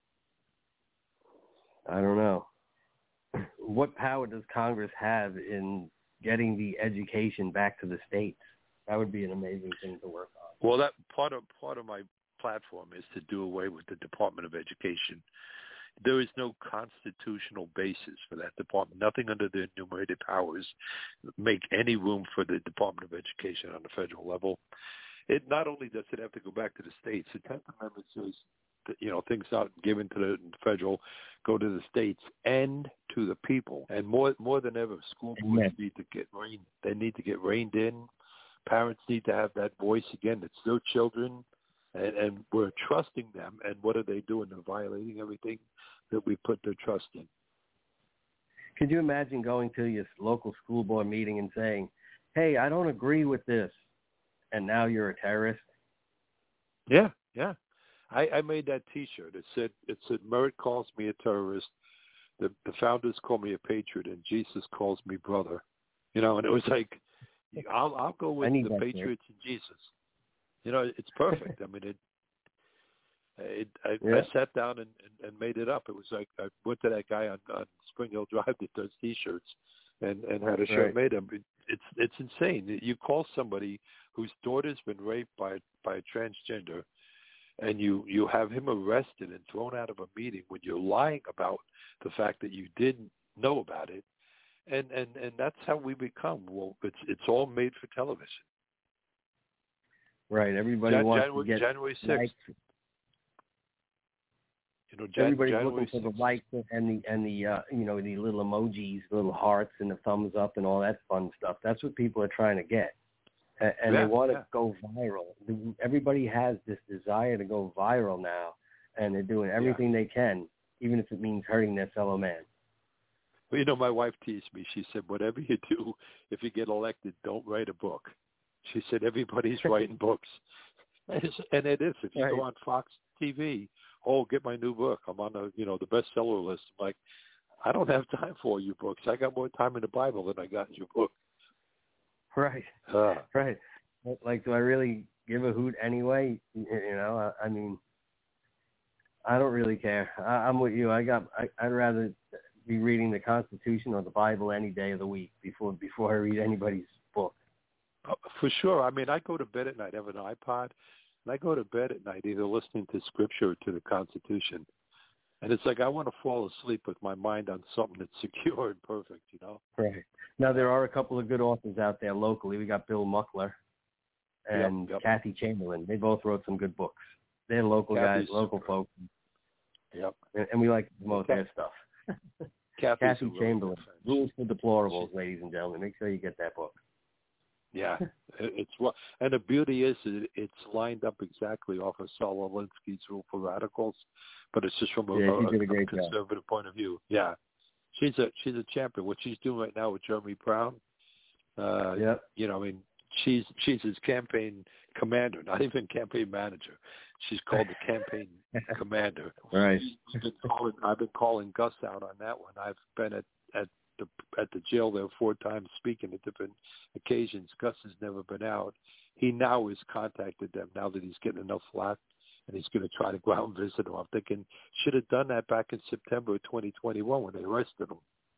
I don't know. What power does Congress have in getting the education back to the states? That would be an amazing thing to work on. Well, that part of part of my platform is to do away with the Department of Education. There is no constitutional basis for that department. Nothing under the enumerated powers make any room for the Department of Education on the federal level. It not only does it have to go back to the states, the tenth Amendment says that, you know, things not given to the federal go to the states and to the people. And more more than ever, school boards Amen. need to get reined. They need to get reined in. Parents need to have that voice again. It's their children, and, and we're trusting them. And what are they doing? They're violating everything that we put their trust in. Could you imagine going to your local school board meeting and saying, hey, I don't agree with this, and now you're a terrorist? Yeah, yeah. I, I made that T-shirt. It said, it said, Merritt calls me a terrorist. The, the founders call me a patriot, and Jesus calls me brother. You know, and it was like, I'll I'll go with the Patriots and Jesus. You know, it's perfect. I mean, it. it I, Yeah. I sat down and, and, and made it up. It was like I went to that guy on, on Spring Hill Drive that does T-shirts, and, and had a shirt Right. made. Him. It, it's it's insane. You call somebody whose daughter's been raped by by a transgender, and you you have him arrested and thrown out of a meeting when you're lying about the fact that you didn't know about it. And, and and that's how we become. Well, it's it's all made for television. Right. Everybody Jan- wants January, to get January sixth. likes. You know, Jan- Everybody's January looking for sixth. the likes and the and the uh, you know, the little emojis, the little hearts, and the thumbs up, and all that fun stuff. That's what people are trying to get, and, and Yeah, they want to yeah. go viral. Everybody has this desire to go viral now, and they're doing everything they can, even if it means hurting their fellow man. Well, you know, my wife teased me. She said, whatever you do, if you get elected, don't write a book. She said, everybody's writing books. And it's- and it is. If you Right. go on Fox T V, oh, get my new book. I'm on the, you know, the bestseller list. I'm like, I don't have time for all your books. I got more time in the Bible than I got in your book. Right. Uh, Right. Like, do I really give a hoot anyway? You know, I, I mean, I don't really care. I, I'm with you. I got. I, I'd rather be reading the Constitution or the Bible any day of the week before before I read anybody's book. For sure. I mean, I go to bed at night. I have an iPod, and I go to bed at night either listening to Scripture or to the Constitution. And it's like I want to fall asleep with my mind on something that's secure and perfect, you know? Right. Now, there are a couple of good authors out there locally. We got Bill Muckler and Yep, yep. Kathy Chamberlain. They both wrote some good books. They're local Kathy's guys, local super. folks, Yep. and, and we like to promote their stuff. Kathy's Kathy a really Chamberlain, good friend. Rules for Deplorables, ladies and gentlemen. Make sure you get that book. Yeah, It- it's what, and the beauty is that it's lined up exactly off of Saul Alinsky's Rule for Radicals, but it's just from a, Yeah, she a, did a a great job. conservative point of view. Yeah, she's a she's a champion. What she's doing right now with Jeremy Brown, uh, Yep. you know, I mean, she's she's his campaign commander, not even campaign manager. She's called the campaign commander. Right. I've been calling, I've been calling Gus out on that one. I've been at, at the at the jail there four times speaking at different occasions. Gus has never been out. He now has contacted them now that he's getting enough flack, and he's going to try to go out and visit them. I'm thinking should have done that back in September of twenty twenty-one when they arrested him.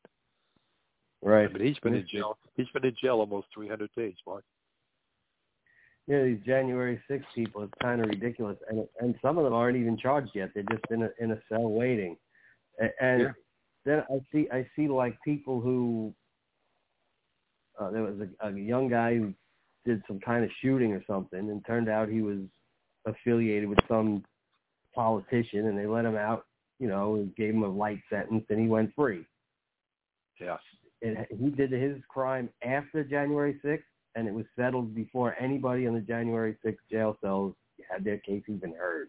Right. I mean, he's been in jail. He's been in jail almost three hundred days, Mark. Yeah, these January sixth people, it's kind of ridiculous, and and some of them aren't even charged yet. They're just in a in a cell waiting, and, and yeah. then I see I see like people who uh, there was a, a young guy who did some kind of shooting or something, and turned out he was affiliated with some politician, and they let him out, you know, and gave him a light sentence, and he went free. Yeah, it, he did his crime after January sixth. And it was settled before anybody in the January sixth jail cells had their case even heard.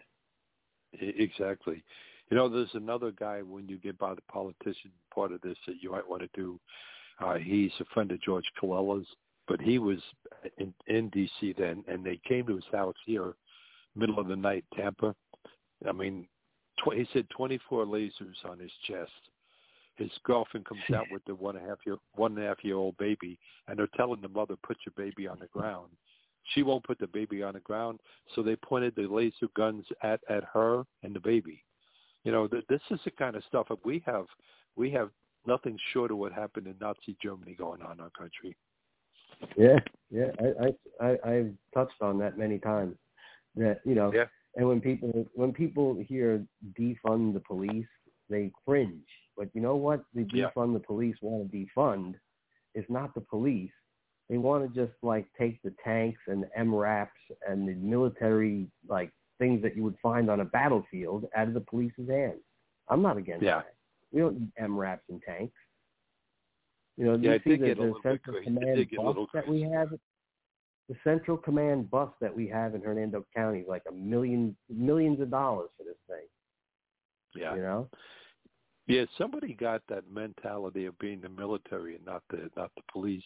Exactly. You know, there's another guy when you get by the politician part of this that you might want to do. Uh, he's a friend of George Colella's, but he was in, in D C then, and they came to his house here, middle of the night, Tampa. I mean, tw- he said twenty-four lasers on his chest. His girlfriend comes out with the one and a half year one and a half year old baby, and they're telling the mother, "Put your baby on the ground." She won't put the baby on the ground, so they pointed the laser guns at, at her and the baby. You know, th- this is the kind of stuff that we have. We have nothing short of what happened in Nazi Germany going on in our country. Yeah, yeah, I I, I I've touched on that many times. That you know, yeah. And when people when people hear defund the police, they cringe. But you know what? The defund yeah. the police want to defund is not the police. They want to just like take the tanks and the M RAPs and the military like things that you would find on a battlefield out of the police's hands. I'm not against yeah. that. We don't need M RAPs and tanks. You know, yeah, you see the, the Central crazy. Command bus that we have. The Central Command bus that we have in Hernando County is like a million millions of dollars for this thing. Yeah. You know. Yeah, somebody got that mentality of being the military and not the not the police.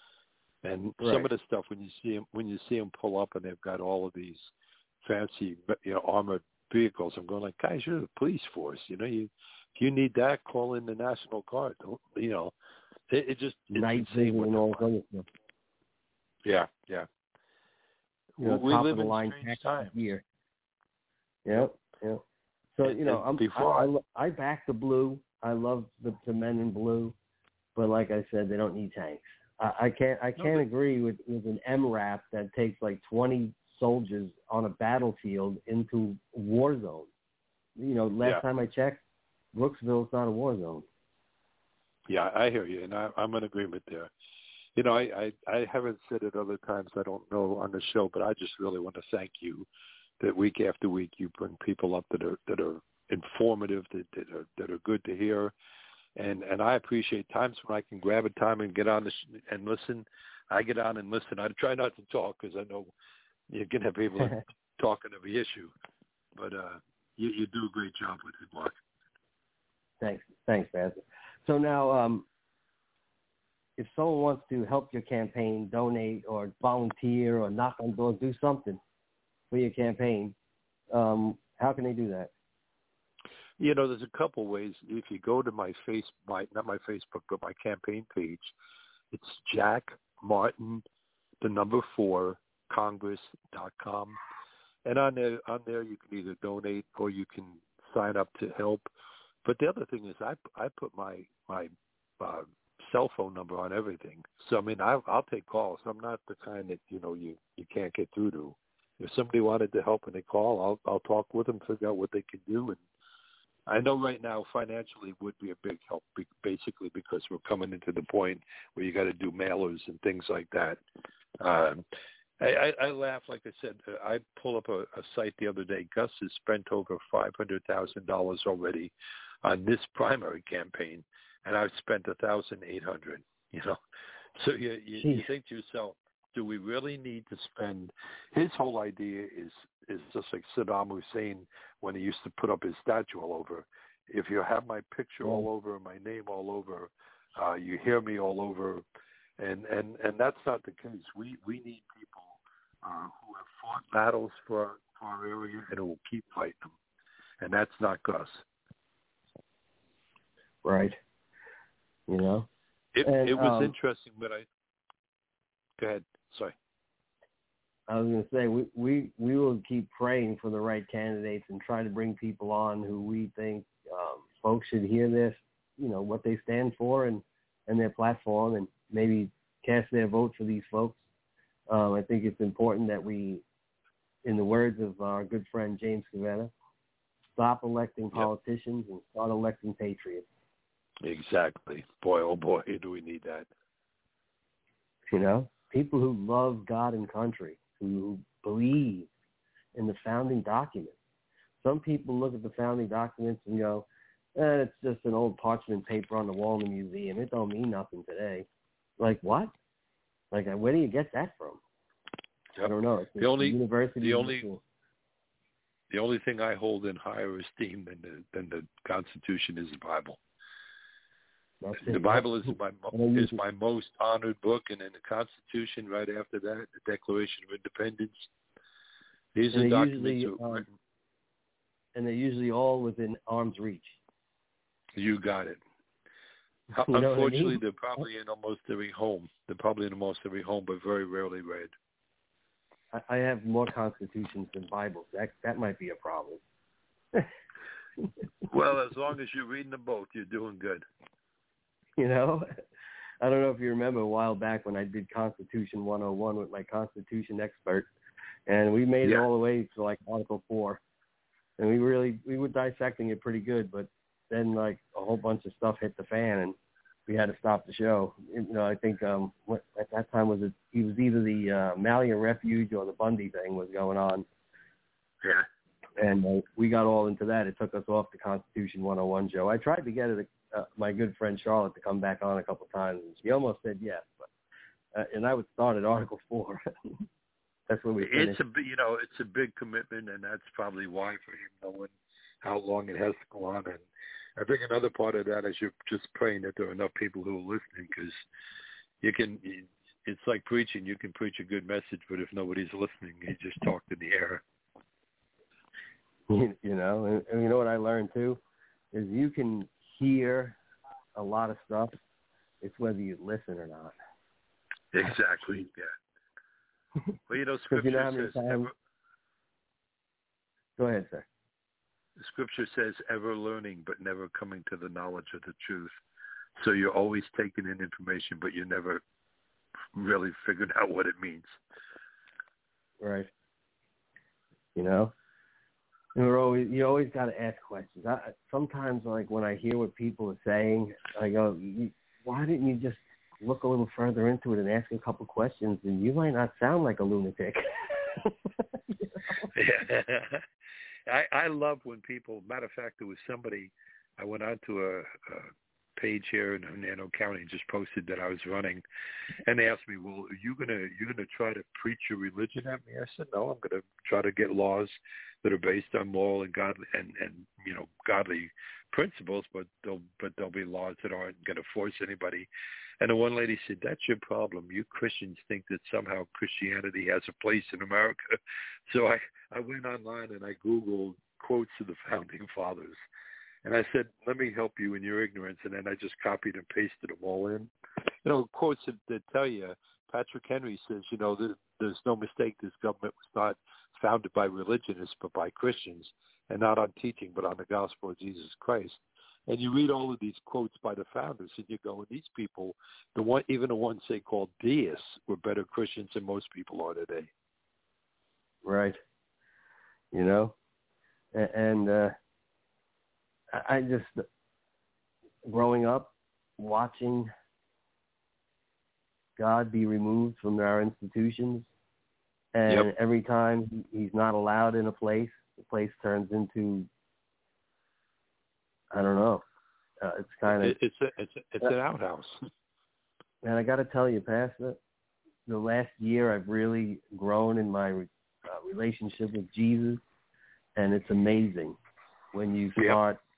And right. some of the stuff when you see them when you see them pull up and they've got all of these fancy, you know, armored vehicles, I'm going like, guys, you're the police force. You know, you if you need that, call in the National Guard. Don't, you know, it, it just night vision and all that stuff. Yeah, yeah. You know, we top live of the in line strange times. Gear. Yep, yep. So, you know, I'm, I, I, I back the blue. I love the, the men in blue, but like I said, they don't need tanks. I, I can't I can't no, agree with, with an M RAP that takes like twenty soldiers on a battlefield into a war zone. You know, last yeah. time I checked, Brooksville's not a war zone. Yeah, I hear you, and I, I'm in agreement there. You know, I, I, I haven't said it other times, I don't know, on the show, but I just really want to thank you that week after week you bring people up that are that are informative, that, that are that are good to hear, and and I appreciate times when I can grab a time and get on this and listen. I get on and listen. I try not to talk because I know you're gonna have people talking every issue, but uh, you you do a great job with it, Mark. Thanks, thanks, Pastor. So now, um, if someone wants to help your campaign, donate or volunteer or knock on doors, do something for your campaign, um, how can they do that? You know, there's a couple ways. If you go to my face, my not my Facebook, but my campaign page, it's Jack Martin, the number four, Congress dot com, and on there, on there you can either donate or you can sign up to help. But the other thing is, I I put my my uh, cell phone number on everything. So I mean, I, I'll take calls. I'm not the kind that you know you, you can't get through to. If somebody wanted to help and they call, I'll I'll talk with them, figure out what they can do. And I know right now financially would be a big help, basically because we're coming into the point where you got to do mailers and things like that. Um, I, I, I laugh, like I said, I pull up a, a site the other day. Gus has spent over five hundred thousand dollars already on this primary campaign, and I've spent a thousand eight hundred. You know, so you, you, you think to yourself, do we really need to spend? His whole idea is is just like Saddam Hussein when he used to put up his statue all over. If you have my picture all over, my name all over, uh, you hear me all over, and, and, and that's not the case. We we need people uh, who have fought battles for, for our area and who will keep fighting them. And that's not us. Right. You know? It, and, it was um, interesting, but I... Go ahead. Sorry. I was going to say, we, we, we will keep praying for the right candidates and try to bring people on who we think um, folks should hear this, you know, what they stand for and, and their platform, and maybe cast their vote for these folks. Um, I think it's important that we, in the words of our good friend James Cavetta, stop electing politicians yep. and start electing patriots. Exactly. Boy, oh boy, do we need that. You know, people who love God and country, who believe in the founding documents. Some people look at the founding documents and go, eh, it's just an old parchment paper on the wall in the museum. It don't mean nothing today. Like, what? Like, where do you get that from? Yep. I don't know. It's the only the university. The only, the only thing I hold in higher esteem than the, than the Constitution is the Bible. That's the it. Bible is my is my most honored book, and then the Constitution right after that, the Declaration of Independence. These and are documents. Usually, um, and they're usually all within arm's reach. You got it. You know Unfortunately, what I mean? they're probably in almost every home. They're probably in almost every home, but very rarely read. I have more constitutions than Bibles. That that might be a problem. Well, as long as you're reading them both, you're doing good. You know, I don't know if you remember a while back when I did Constitution one oh one with my Constitution expert, and we made yeah. it all the way to like Article four, and we really we were dissecting it pretty good, but then like a whole bunch of stuff hit the fan, and we had to stop the show. You know, I think um, what, at that time was it? It was either the uh, Malia Refuge or the Bundy thing was going on. Yeah. And uh, we got all into that. It took us off the Constitution one oh one show. I tried to get it, uh, my good friend Charlotte to come back on a couple of times, and she almost said yes. But uh, and I would start at Article Four. That's where we finished. It's a you know it's a big commitment, and that's probably why for him knowing how long it has to go on. And I think another part of that is you're just praying that there are enough people who are listening, because you can. It's like preaching. You can preach a good message, but if nobody's listening, you just talk in the air. You, you know, and, and you know what I learned too is you can hear a lot of stuff. It's whether you listen or not. Exactly. Yeah. Well, you know, Scripture you know says. times... Ever, Go ahead, sir. The Scripture says ever learning, but never coming to the knowledge of the truth. So you're always taking in information, but you never really figured out what it means. Right. You know. And we're always, you always got to ask questions. I, sometimes, like, when I hear what people are saying, I go, why didn't you just look a little further into it and ask a couple questions, and you might not sound like a lunatic. You know? I, I love when people, matter of fact, there was somebody, I went on to a, a page here in Hernando County and just posted that I was running, and they asked me, well, are you going to you gonna try to preach your religion at me? I said, no, I'm going to try to get laws that are based on moral and godly and, and you know godly principles, but they'll but there'll be laws that aren't going to force anybody. And the one lady said, that's your problem. You Christians think that somehow Christianity has a place in America. So I, I went online and I Googled quotes of the Founding Fathers. And I said, let me help you in your ignorance. And then I just copied and pasted them all in. You know, quotes that, that tell you, Patrick Henry says, you know, there, there's no mistake this government was not founded by religionists but by Christians, and not on teaching but on the gospel of Jesus Christ. And you read all of these quotes by the founders, and you go, these people, the one, even the ones they called deists, were better Christians than most people are today. Right. You know, and uh, I just, growing up, watching God be removed from our institutions, and yep. every time he's not allowed in a place, the place turns into, I don't know. Uh, it's kind of it, it's a, it's a, it's uh, an outhouse. And I got to tell you, Pastor, the last year I've really grown in my uh, relationship with Jesus, and it's amazing when you start yep.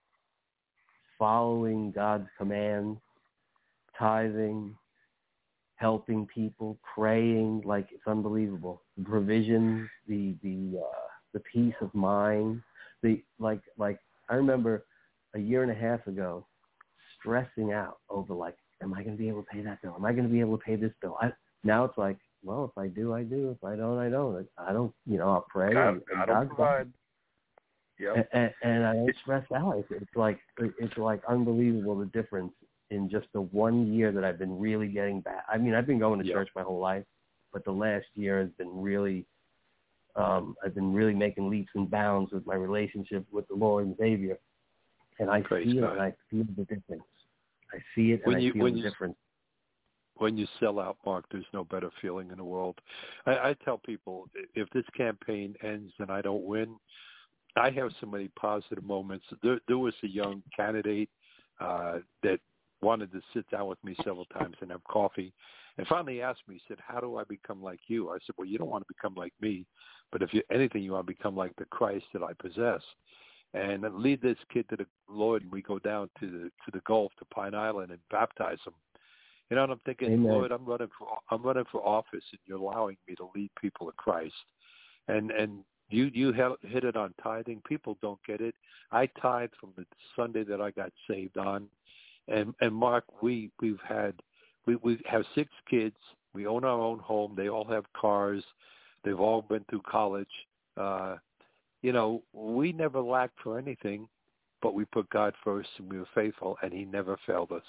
following God's commands, tithing, helping people, praying, like it's unbelievable. The provision, the the uh, the peace of mind, the like like I remember a year and a half ago stressing out over like, am I going to be able to pay that bill? Am I going to be able to pay this bill? I, now it's like, well, if I do, I do. If I don't, I don't. I don't, you know, I'll pray. God, and, and God will provide. Yep. And, and I don't stress out. It's, it's like it's like unbelievable the difference in just the one year that I've been really getting back. I mean, I've been going to yep. church my whole life, but the last year has been really, um, I've been really making leaps and bounds with my relationship with the Lord and Savior. And I Praise see God. it, and I feel the difference. I see it, and when I you, feel when the you, difference. When you sell out, Mark, there's no better feeling in the world. I, I tell people, if this campaign ends and I don't win, I have so many positive moments. There, there was a young candidate uh, that wanted to sit down with me several times and have coffee, and finally asked me, he said, how do I become like you? I said, well, you don't want to become like me, but if you anything, you want to become like the Christ that I possess. And lead this kid to the Lord, and we go down to the to the Gulf, to Pine Island, and baptize him. You know, and I'm thinking, Amen. Lord, I'm running for I'm running for office, and you're allowing me to lead people to Christ. And and you you hit it on tithing. People don't get it. I tithe from the Sunday that I got saved on, and and Mark, we we've had we we have six kids. We own our own home. They all have cars. They've all been through college. Uh, you know, we never lacked for anything, but we put God first, and we were faithful, and He never failed us.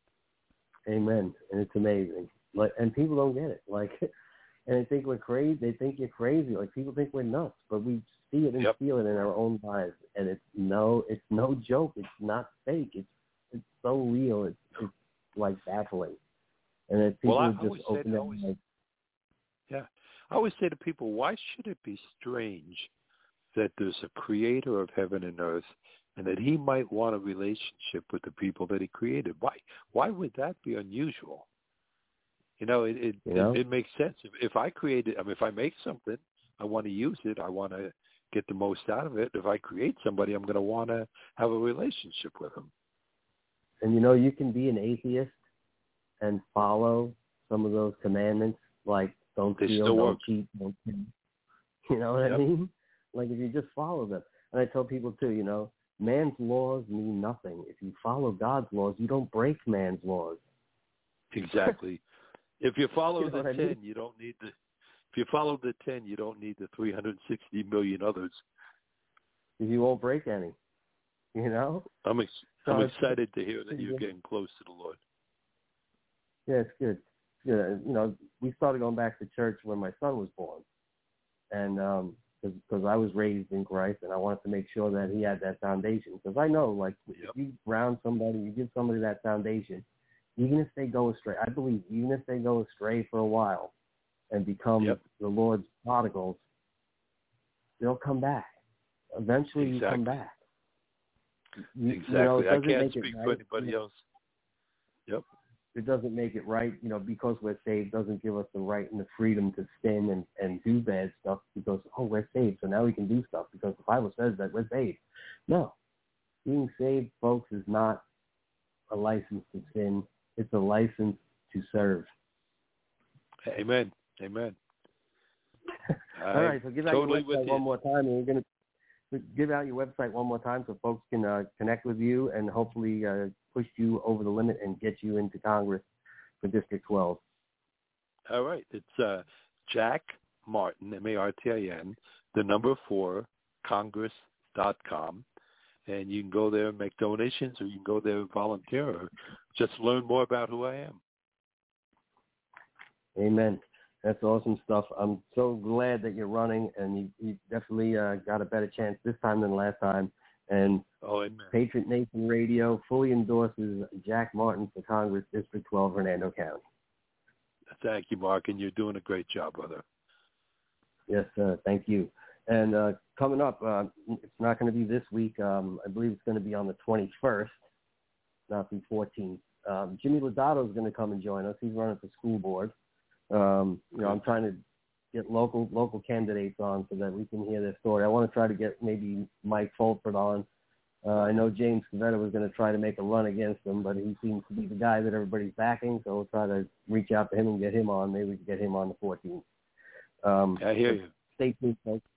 Amen. And it's amazing. Like, and people don't get it. Like, and they think we're crazy. They think you're crazy. Like, people think we're nuts, but we see it and yep. feel it in our own lives. And it's no, it's no joke. It's not fake. It's it's so real. It's, it's like baffling. And if people well, I just always open said, it, always, like, yeah, I always say to people, why should it be strange that there's a creator of heaven and earth, and that He might want a relationship with the people that He created? Why Why would that be unusual? You know, it it, you know? it, it makes sense. If, if I created, I mean, if I make something, I want to use it. I want to get the most out of it. If I create somebody, I'm going to want to have a relationship with them. And, you know, you can be an atheist and follow some of those commandments, like don't They steal, still don't work. cheat, don't kill. You know what Yep. I mean? Like, if you just follow them. And I tell people, too, you know, man's laws mean nothing. If you follow God's laws, you don't break man's laws. Exactly. If you follow You know the what I ten, mean? you don't need the. If you follow the ten, you don't need the three hundred sixty million others. You won't break any. You know? I'm ex- So I'm it's- excited to hear that yeah. you're getting close to the Lord. Yeah, it's good. Yeah, you know, we started going back to church when my son was born, and um, because I was raised in Christ, and I wanted to make sure that he had that foundation. Because I know, like, Yep. if you ground somebody, you give somebody that foundation, even if they go astray, I believe, even if they go astray for a while and become Yep. the Lord's prodigals, they'll come back. Eventually, Exactly. you come back. You, Exactly. You know, it I doesn't can't make speak it for right. anybody else. Yep. It doesn't make it right, you know, because we're saved doesn't give us the right and the freedom to sin and, and do bad stuff because, oh, we're saved, so now we can do stuff because the Bible says that we're saved. No. Being saved, folks, is not a license to sin. It's a license to serve. Amen. Amen. All right, so give out totally your with website you. one more time, and we're going to give out your website one more time so folks can uh, connect with you and hopefully uh, push you over the limit and get you into Congress for District twelve. All right. It's uh, Jack Martin, M A R T I N, the number four, congress dot com. And you can go there and make donations, or you can go there and volunteer, or just learn more about who I am. Amen. That's awesome stuff. I'm so glad that you're running, and you, you definitely uh, got a better chance this time than last time. And oh, amen. Patriot Nation Radio fully endorses Jack Martin for Congress, District twelve, Hernando County. Thank you, Mark, and you're doing a great job, brother. Yes, sir. Thank you. And uh, coming up, uh, it's not going to be this week. Um, I believe it's going to be on the twenty-first, not the fourteenth. Um, Jimmy Lodato is going to come and join us. He's running for school board. Um, you know, I'm trying to get local local candidates on so that we can hear their story. I want to try to get maybe Mike Fulford on. Uh, I know James Cavetta was going to try to make a run against him, but he seems to be the guy that everybody's backing, so we'll try to reach out to him and get him on. Maybe we can get him on the fourteenth. Um, I hear you. Stay tuned, folks.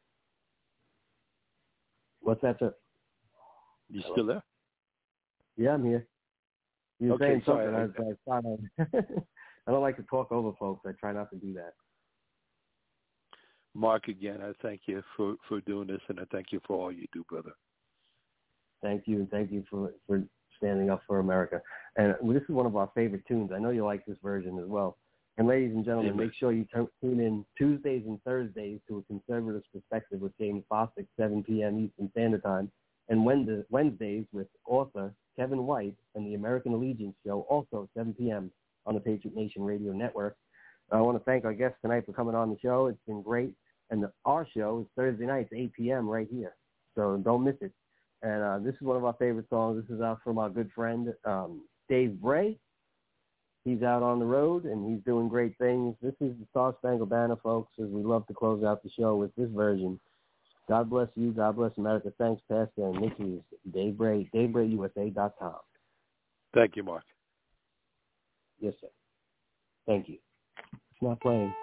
What's that, sir? You still there? Yeah, I'm here. You were Okay, saying something. sorry. I, was, I, thought I, I don't like to talk over folks. I try not to do that. Mark, again, I thank you for, for doing this, and I thank you for all you do, brother. Thank you, and thank you for, for standing up for America. And this is one of our favorite tunes. I know you like this version as well. And ladies and gentlemen, Amen. make sure you t- tune in Tuesdays and Thursdays to A Conservative's Perspective with James Bostic, seven p.m. Eastern Standard Time, and Wednesdays with author Kevin White and the American Allegiance Show, also seven p.m. on the Patriot Nation Radio Network. I want to thank our guests tonight for coming on the show. It's been great. And the, our show is Thursday nights, eight p.m. right here. So don't miss it. And uh, this is one of our favorite songs. This is out from our good friend, um, Dave Bray. He's out on the road, and he's doing great things. This is the Star Spangled Banner, folks, as we love to close out the show with this version. God bless you. God bless America. Thanks, Pastor. And this is Dave Bray, Dave Bray U S A dot com. Thank you, Mark. Yes, sir. Thank you. It's not playing.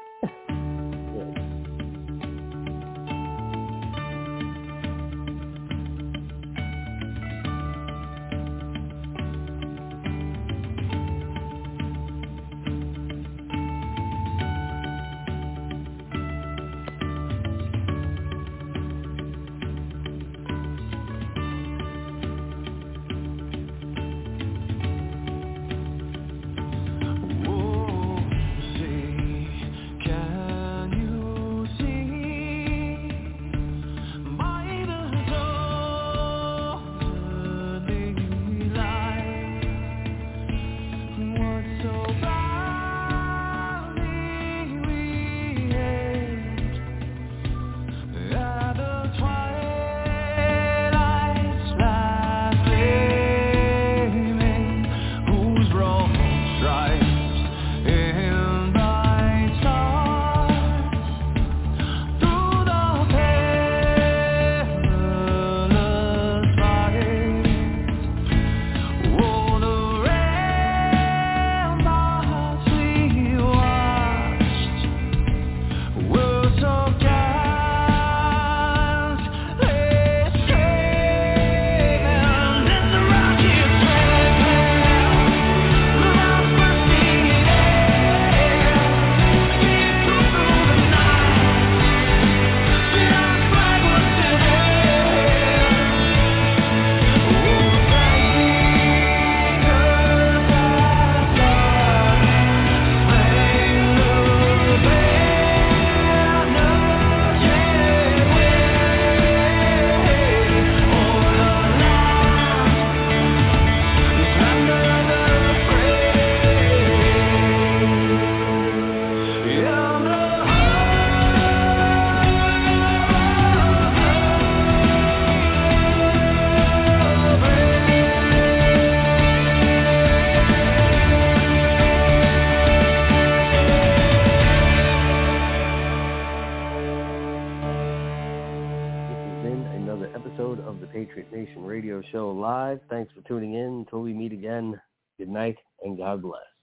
Show live. Thanks for tuning in. Until we meet again, good night and God bless.